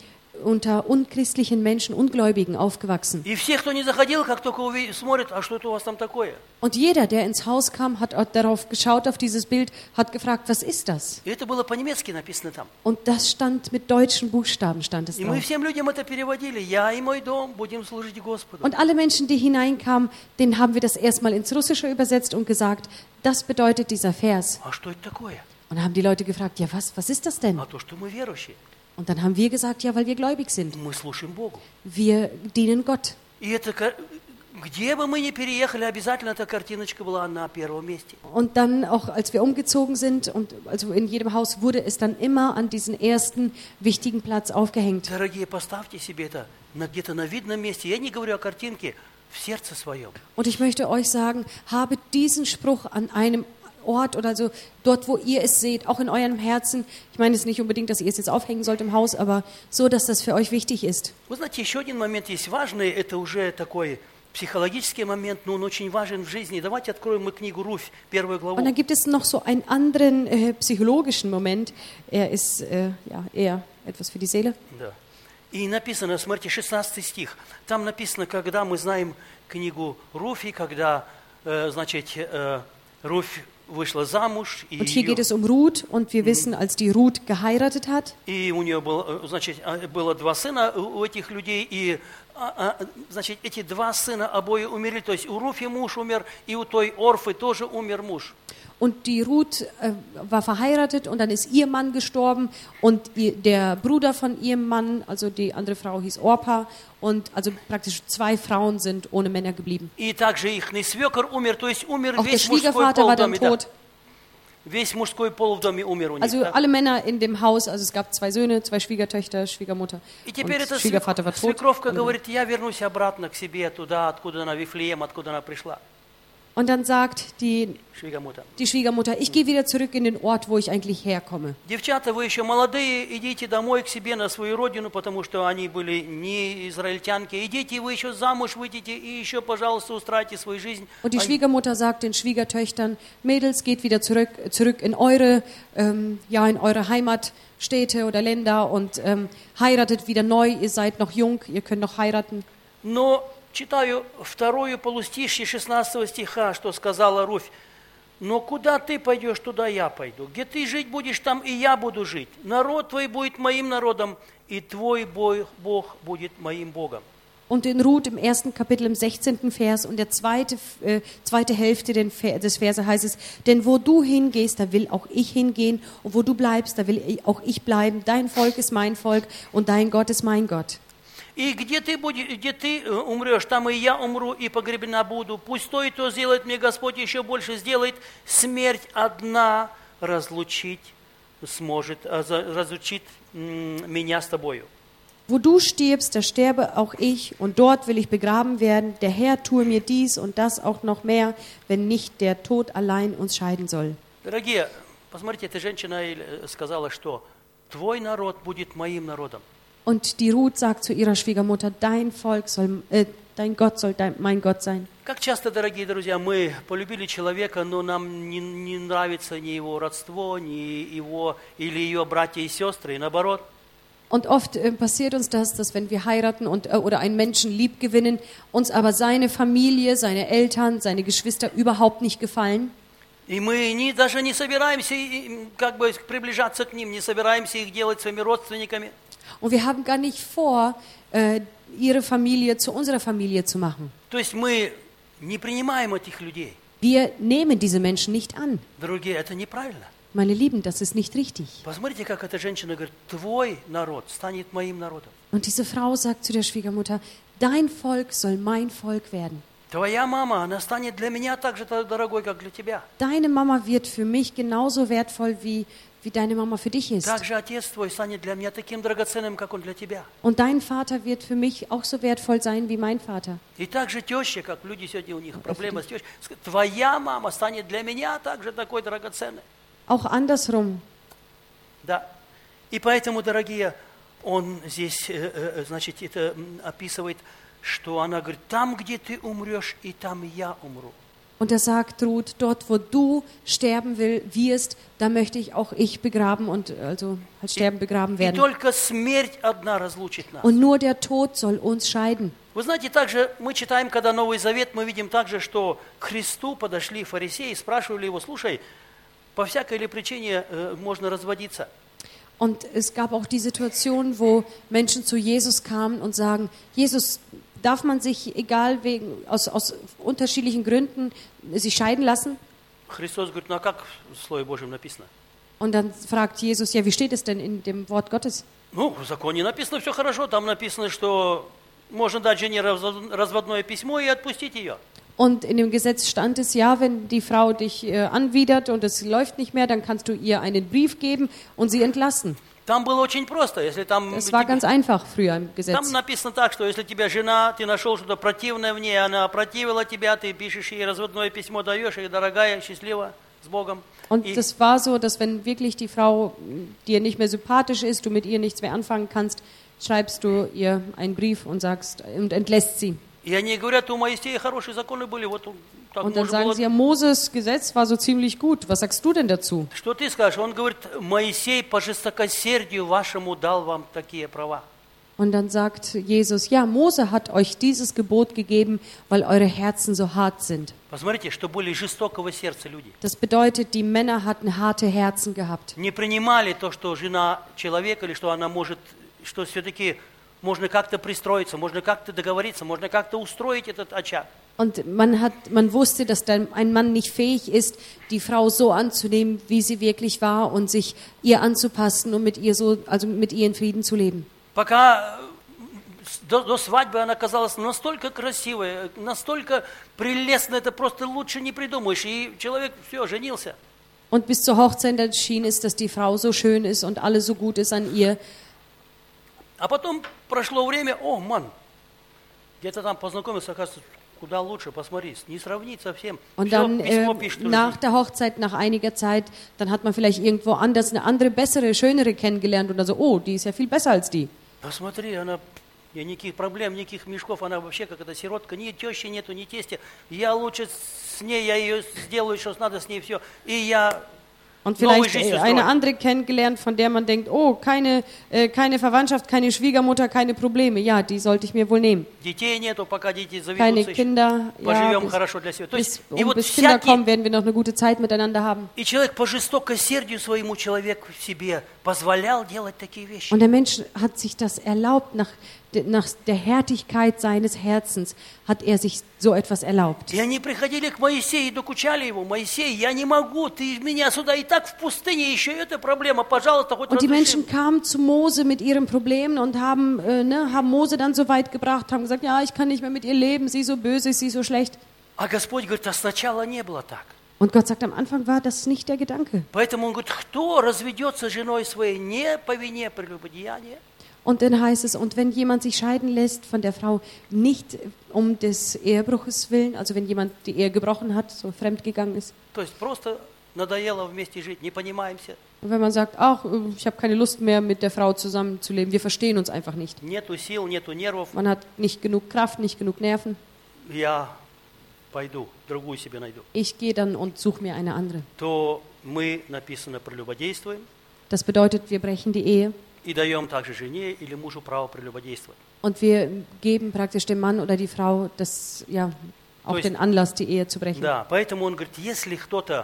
unter unchristlichen Menschen, Ungläubigen aufgewachsen. И все, кто не заходил, как только смотрят: «А что это у вас там такое?» Und jeder, der ins Haus kam, hat darauf geschaut, auf dieses Bild, hat gefragt, was ist das? И это было по-немецки написано там. Und das stand mit deutschen Buchstaben, stand es И мы drauf. всем людям это переводили: «Я и мой дом будем служить Господу». Und alle Menschen, die hineinkamen, denen haben wir das erstmal ins Russische übersetzt und gesagt, das bedeutet dieser Vers. А что это такое? Und dann haben die Leute gefragt, ja, was ist das denn? А то, что мы верующие. Und dann haben wir gesagt, ja, weil wir gläubig sind. Мы слушаем Богу. Wir dienen Gott. И это, где бы мы ни переехали, обязательно эта картиночка была на первом месте. Und dann auch, als wir umgezogen sind, und also in jedem Haus wurde es dann immer an diesen ersten wichtigen Platz aufgehängt. Dорогие, поставьте себе это где-то на видном месте. Я не говорю о картинке, в сердце своем. Und ich möchte euch sagen, habe diesen Spruch an einem Ort oder so, dort, wo ihr es seht, auch in eurem Herzen. Ich meine es nicht unbedingt, dass ihr es jetzt aufhängen sollt im Haus, aber so, dass das für euch wichtig ist. Вы знаете, еще один момент есть важный, это уже такой психологический момент, но он очень важен в жизни. Давайте откроем мы книгу Руфь, первую главу. Und dann gibt es noch so einen anderen psychologischen Moment. Er ist eher etwas für die Seele. Да. И написано, смотрите, 16 стих. Там написано, когда мы знаем книгу Руфи, когда, Руфь вышла замуж. Und hier geht es um Ruth und wir wissen, als die Ruth geheiratet hat. И у нее было два сына у этих людей, и эти два сына обои умерли. То есть у Руфи муж умер, и у той Орфы тоже умер муж. Und die Ruth war verheiratet und dann ist ihr Mann gestorben und der Bruder von ihrem Mann, also die andere Frau hieß Orpa, und also praktisch 2 Frauen sind ohne Männer geblieben. И также ихний свекор умер, то есть умер Auch der весь мужской Schwiegervater пол war в dann доме. Да. tot. Весь мужской пол в доме умер у них. Also Да. alle Männer in dem Haus, also es gab 2 Söhne, 2 Schwiegertöchter, Schwiegermutter И теперь эта und Schwiegervater war tot. свекровка говорит: «Я вернусь обратно к себе, туда, откуда она, Вифлеем, откуда она пришла». Und dann sagt die Schwiegermutter, ich gehe wieder zurück in den Ort, wo ich eigentlich herkomme. Девчата, вы еще молодые, идите домой к себе на свою родину, потому что они были не израильтянки. Идите, вы еще замуж выйдете и еще, пожалуйста, устраивайте свою жизнь. Und die Schwiegermutter sagt den Schwiegertöchtern, Mädels, geht wieder zurück in eure Heimatstädte oder Länder und heiratet wieder neu, ihr seid noch jung, ihr könnt noch heiraten. Но читаю второе полустишье 16 стиха, что сказала Руфь. но куда ты пойдешь, туда я пойду. Где ты жить будешь, там и я буду жить. Народ твой будет моим народом, и твой Бог будет моим Богом. Und in Ruth im 1. Kapitel im 16. Vers und der zweite Hälfte des Verses heißt es, denn wo du hingehst, da will auch ich hingehen, und wo du bleibst, da will auch ich bleiben. Dein Volk ist mein Volk und dein Gott ist mein Gott. И где ты умрешь, там и я умру, и погребена буду. Пусть то и то сделает мне Господь, еще больше сделает. Смерть одна разлучит меня с тобою. Wo du stirbst, da sterbe auch ich, und dort will ich begraben werden. Der Herr tue mir dies und das auch noch mehr, wenn nicht der Tod allein uns scheiden soll. Дорогие, посмотрите, эта женщина сказала, что твой народ будет моим народом. Und die Ruth sagt zu ihrer Schwiegermutter, dein Gott soll mein Gott sein. Как часто, дорогие друзья, мы полюбили человека, но нам не нравится ни его родство, ни его или ее братья и сестры, и наоборот. Und oft passiert uns das, dass wenn wir heiraten oder einen Menschen lieb gewinnen, uns aber seine Familie, seine Eltern, seine Geschwister überhaupt nicht gefallen. И мы даже не собираемся как бы приближаться к ним, не собираемся их делать своими родственниками. Und wir haben gar nicht vor, ihre Familie zu unserer Familie zu machen. То есть мы не принимаем этих людей. Wir nehmen diese Menschen nicht an. Дорогие, это неправильно. Meine Lieben, das ist nicht richtig. Посмотрите, как эта женщина говорит, твой народ станет моим народом. Und diese Frau sagt zu der Schwiegermutter, dein Volk soll mein Volk werden. Твоя мама, она станет для меня так же дорогой, как для тебя. Deine Mama wird für mich genauso wertvoll, wie deine Mama für dich ist. Также отец твой станет для меня таким драгоценным, как он для тебя. Und dein Vater wird für mich auch so wertvoll sein wie mein Vater. И также теща, как люди сегодня у них проблемы с тещей, твоя мама станет для меня также такой драгоценной. Auch andersrum. Да. И поэтому, дорогие, он здесь, значит, это описывает, что она говорит, там, где ты умрешь, и там я умру. Und er sagt Ruth, dort, wo du sterben wirst, da möchte auch ich begraben und also als sterben begraben werden. И только смерть одна разлучит нас. Und nur der Tod soll uns scheiden. Вы знаете, также мы читаем, когда Новый Завет, мы видим также, что к Христу подошли фарисеи, спрашивали его, слушай, по всякой ли причине можно разводиться? Und es gab auch die Situation, wo Menschen zu Jesus kamen und sagen, Jesus, darf man sich, egal aus unterschiedlichen Gründen, sich scheiden lassen? Христос говорит, ну а как в Слове Божьем написано? Und dann fragt Jesus, ja, wie steht es denn in dem Wort Gottes? Ну, в законе написано все хорошо, там написано, что можно дать жене разводное письмо и отпустить ее. Und in dem Gesetz stand es, ja, wenn die Frau dich anwidert und es läuft nicht mehr, dann kannst du ihr einen Brief geben und sie entlassen. Там было очень просто, если там... Es war ganz einfach früher im Gesetz. Там написано так, что если тебя жена, ты нашел что-то противное в ней, она опротивила тебя, ты пишешь ей разводное письмо, даешь ей, дорогая, счастлива, с Богом. Und das war so, dass wenn wirklich die Frau dir nicht mehr sympathisch ist, du mit ihr nichts mehr anfangen kannst, schreibst du ihr einen Brief und entlässt sie. И они говорят, у Моисея хорошие законы были, вот так Und dann можно sagen было... sie, ja, Moses Gesetz war so ziemlich gut. Was sagst du denn dazu? Что ты скажешь? Он говорит, Моисей по жестокосердию вашему дал вам такие права. Und dann sagt Jesus, ja, Mose hat euch dieses Gebot gegeben, weil eure Herzen so hart sind. Посмотрите, что были жестокого сердца люди. Das bedeutet, die Männer hatten harte Herzen gehabt. Не принимали то, что жена человека, или что она может, что все-таки можно как-то пристроиться, можно как-то договориться, можно как-то устроить этот очаг. Und man wusste, dass ein Mann nicht fähig ist, die Frau so anzunehmen, wie sie wirklich war, und sich ihr anzupassen und mit ihr in Frieden zu leben. Пока до свадьбы она казалась настолько красивой, настолько прелестной, это просто лучше не придумаешь. И человек все, женился. Und bis zur Hochzeit dann schien es, dass die Frau so schön ist und alles so gut ist an ihr. А потом прошло время, где-то там познакомился, оказывается, куда лучше, посмотри, не сравнить совсем. Und dann nach der Hochzeit, nach einiger Zeit, dann hat man vielleicht irgendwo anders eine andere, bessere, schönere kennengelernt und dann so, oh, die ist ja viel besser als die. Посмотри, она, никаких проблем, никаких мешков, она вообще какая-то сиротка, ни тещи нету, ни тестя. Я лучше с ней, я ее сделаю, что надо с ней, все. И я Und новую vielleicht жизнь eine устроить. andere kennengelernt, von der man denkt, oh, keine Verwandtschaft, keine Schwiegermutter, keine Probleme. Ja, die sollte ich mir wohl nehmen. Детей нету, пока дети Keine заведутся, еще Kinder, ja, поживем хорошо для себя. То есть, и вот bis Kinder всякий, kommen, werden wir noch eine gute Zeit miteinander haben. и человек по жестокосердию своему человеку в себе позволял делать такие вещи. Und der Mensch hat sich das erlaubt, nach der Härtigkeit seines Herzens hat er sich so etwas erlaubt. И они приходили к Моисею и докучали его. Моисей, я не могу, ты меня сюда и так в пустыне, еще эта проблема, пожалуйста, хоть Und die разреши. Menschen kamen zu Mose mit ihren Problemen und haben Mose dann so weit gebracht, haben gesagt, ja, ich kann nicht mehr mit ihr leben, sie ist so böse, sie ist so schlecht. А Господь говорит, а сначала не было так. Und Gott sagt, am Anfang war das nicht der Gedanke. Поэтому Он говорит, кто разведется с женой своей не по вине прелюбодеяния, Und dann heißt es, und wenn jemand sich scheiden lässt von der Frau, nicht um des Ehebruches willen, also wenn jemand die Ehe gebrochen hat, so fremdgegangen ist, то есть просто надоело вместе жить, не понимаемся, und wenn man sagt, ach, ich habe keine Lust mehr mit der Frau zusammenzuleben, wir verstehen uns einfach nicht. нету сил, нету нервов, Man hat nicht genug Kraft, nicht genug Nerven. я пойду, другую себе найду. Ich gehe dann und suche mir eine andere. То мы, написано, прелюбодействуем Das bedeutet, wir brechen die Ehe и даем также жене или мужу право прелюбодействовать. und wir geben praktisch dem Mann oder die Frau das, ja, auch То есть- den Anlass, die Ehe zu brechen. Да, поэтому он говорит, если кто-то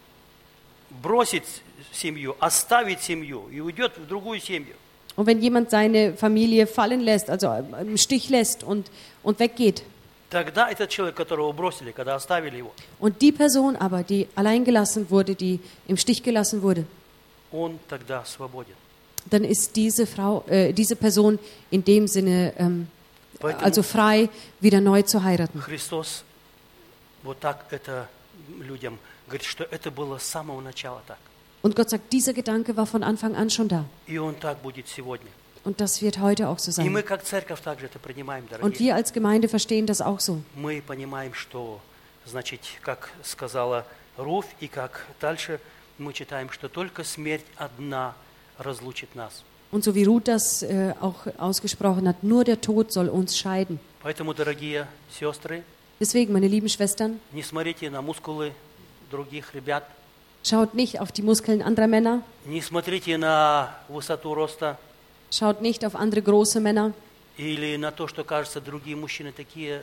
бросит семью, оставит семью и уйдет в другую семью, Und wenn jemand seine Familie fallen lässt, also im Stich lässt und weggeht, тогда этот человек, которого бросили, когда оставили его, und die Person aber, die allein gelassen wurde, die im Stich gelassen wurde, он тогда свободен. dann ist diese Person in dem Sinne Поэтому also frei, wieder neu zu heiraten. Христос вот так это людям говорит, что это было с самого начала так. Und Gott sagt, dieser Gedanke war von Anfang an schon da. И он так будет сегодня. Und das wird heute auch so И мы sein. как церковь также это принимаем, Und дорогие. wir als Gemeinde verstehen das auch so. Мы понимаем, что, значит, как сказала Руфь, и как дальше мы читаем, что только смерть одна разлучит нас. Und so wie Ruth das auch ausgesprochen hat, nur der Tod soll uns scheiden. Поэтому, дорогие сестры, Deswegen, meine lieben Schwestern, не смотрите на мускулы других ребят, schaut nicht auf die Muskeln anderer Männer, не смотрите на высоту роста schaut nicht auf andere große Männer, или на то, что кажется, другие мужчины такие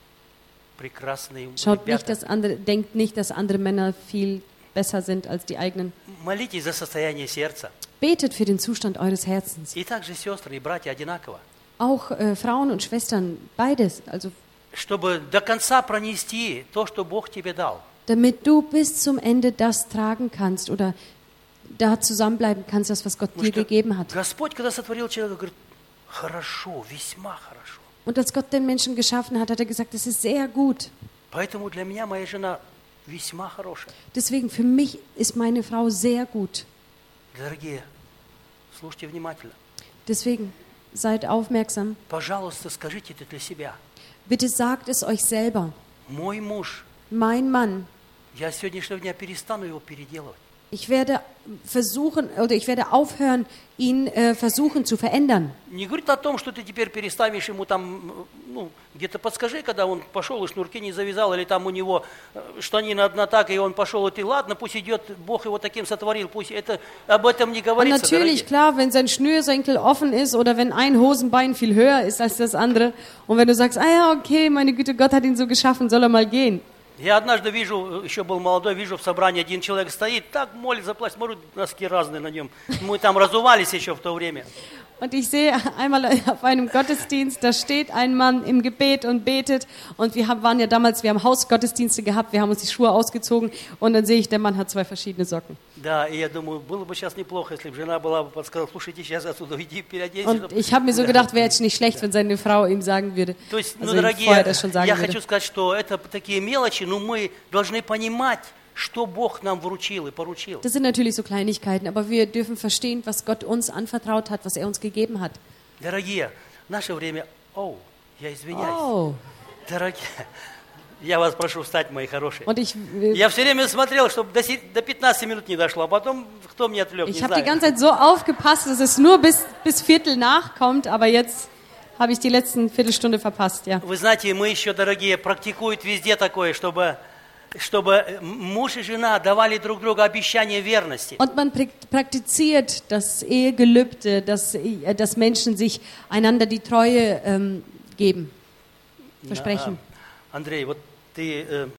прекрасные schaut nicht, ребята. denkt nicht, dass andere Männer viel besser sind als die eigenen. Молитесь за состояние сердца. Betet für den Zustand eures Herzens. И также сестры и братья одинаково. Auch Frauen und Schwestern, beides. Also, Чтобы до конца пронести то, что Бог тебе дал. damit du bis zum Ende das tragen kannst oder da zusammenbleiben kannst, das, was Gott dir Потому что gegeben hat. Господь, когда сотворил человека, говорит, хорошо, весьма хорошо. Und als Gott den Menschen geschaffen hat, hat er gesagt, das ist sehr gut. Поэтому для меня моя жена весьма хорошая. Deswegen, für mich ist meine Frau sehr gut. Дорогие, слушайте внимательно. Deswegen, seid aufmerksam. Пожалуйста, скажите это для себя. Bitte sagt es euch selber. Мой муж, Mein Mann, я с сегодняшнего дня перестану его переделывать. ich werde versuchen, oder ich werde aufhören, ihn versuchen zu verändern. Не говорит о том, что ты теперь переставишь ему там, ну, где-то подскажи, когда он пошел и шнурки не завязал, или там у него штанина одна так, и он пошел, и ты, ладно, пусть идет, Бог его таким сотворил, пусть это, об этом не Und говорится, natürlich, дорогие. klar, wenn sein Schnürsenkel offen ist oder wenn ein Hosenbein viel höher ist als das andere und wenn du sagst, ah ja, okay, meine Güte, Gott hat ihn so geschaffen, soll er mal gehen. Я однажды вижу, еще был молодой, вижу в собрании один человек стоит, так молится, плачет, смотрю, носки разные на нем. Мы там разувались еще в то время. Und ich sehe einmal auf einem Gottesdienst, da steht ein Mann im Gebet und betet. Und wir waren ja damals, wir haben Hausgottesdienste gehabt, wir haben uns die Schuhe ausgezogen. Und dann sehe ich, der Mann hat 2 verschiedene Socken. Да, и я думаю, было бы сейчас неплохо, если бы жена была бы подсказала, слушайте, сейчас отсюда иди, переоденься. Und ich habe mir so gedacht, wäre jetzt nicht schlecht, wenn seine Frau ihm sagen würde. То есть, ну, Also ihm дорогие, vorher das schon sagen я würde. хочу сказать, что это такие мелочи, но мы должны понимать, что Бог нам вручил и поручил. Das sind natürlich so Kleinigkeiten, aber wir dürfen verstehen, was Gott uns anvertraut hat, was er uns gegeben hat. Дорогие, в наше время, я извиняюсь, Oh. дорогие, я вас прошу встать, мои хорошие. Und ich Я все время смотрел, чтобы до 15 минут не дошло, а потом кто меня отвлек, не habe die знаю. ganze Zeit so aufgepasst, dass es nur bis Viertel nachkommt, aber jetzt habe ich die letzten Viertelstunde verpasst, ja. Вы знаете, мы еще, дорогие, практикуют везде такое, чтобы чтобы муж и жена давали друг другу обещание верности. Und man praktiziert das Ehegelübde, dass Menschen sich einander die Treue geben, versprechen. Андрей, вот ты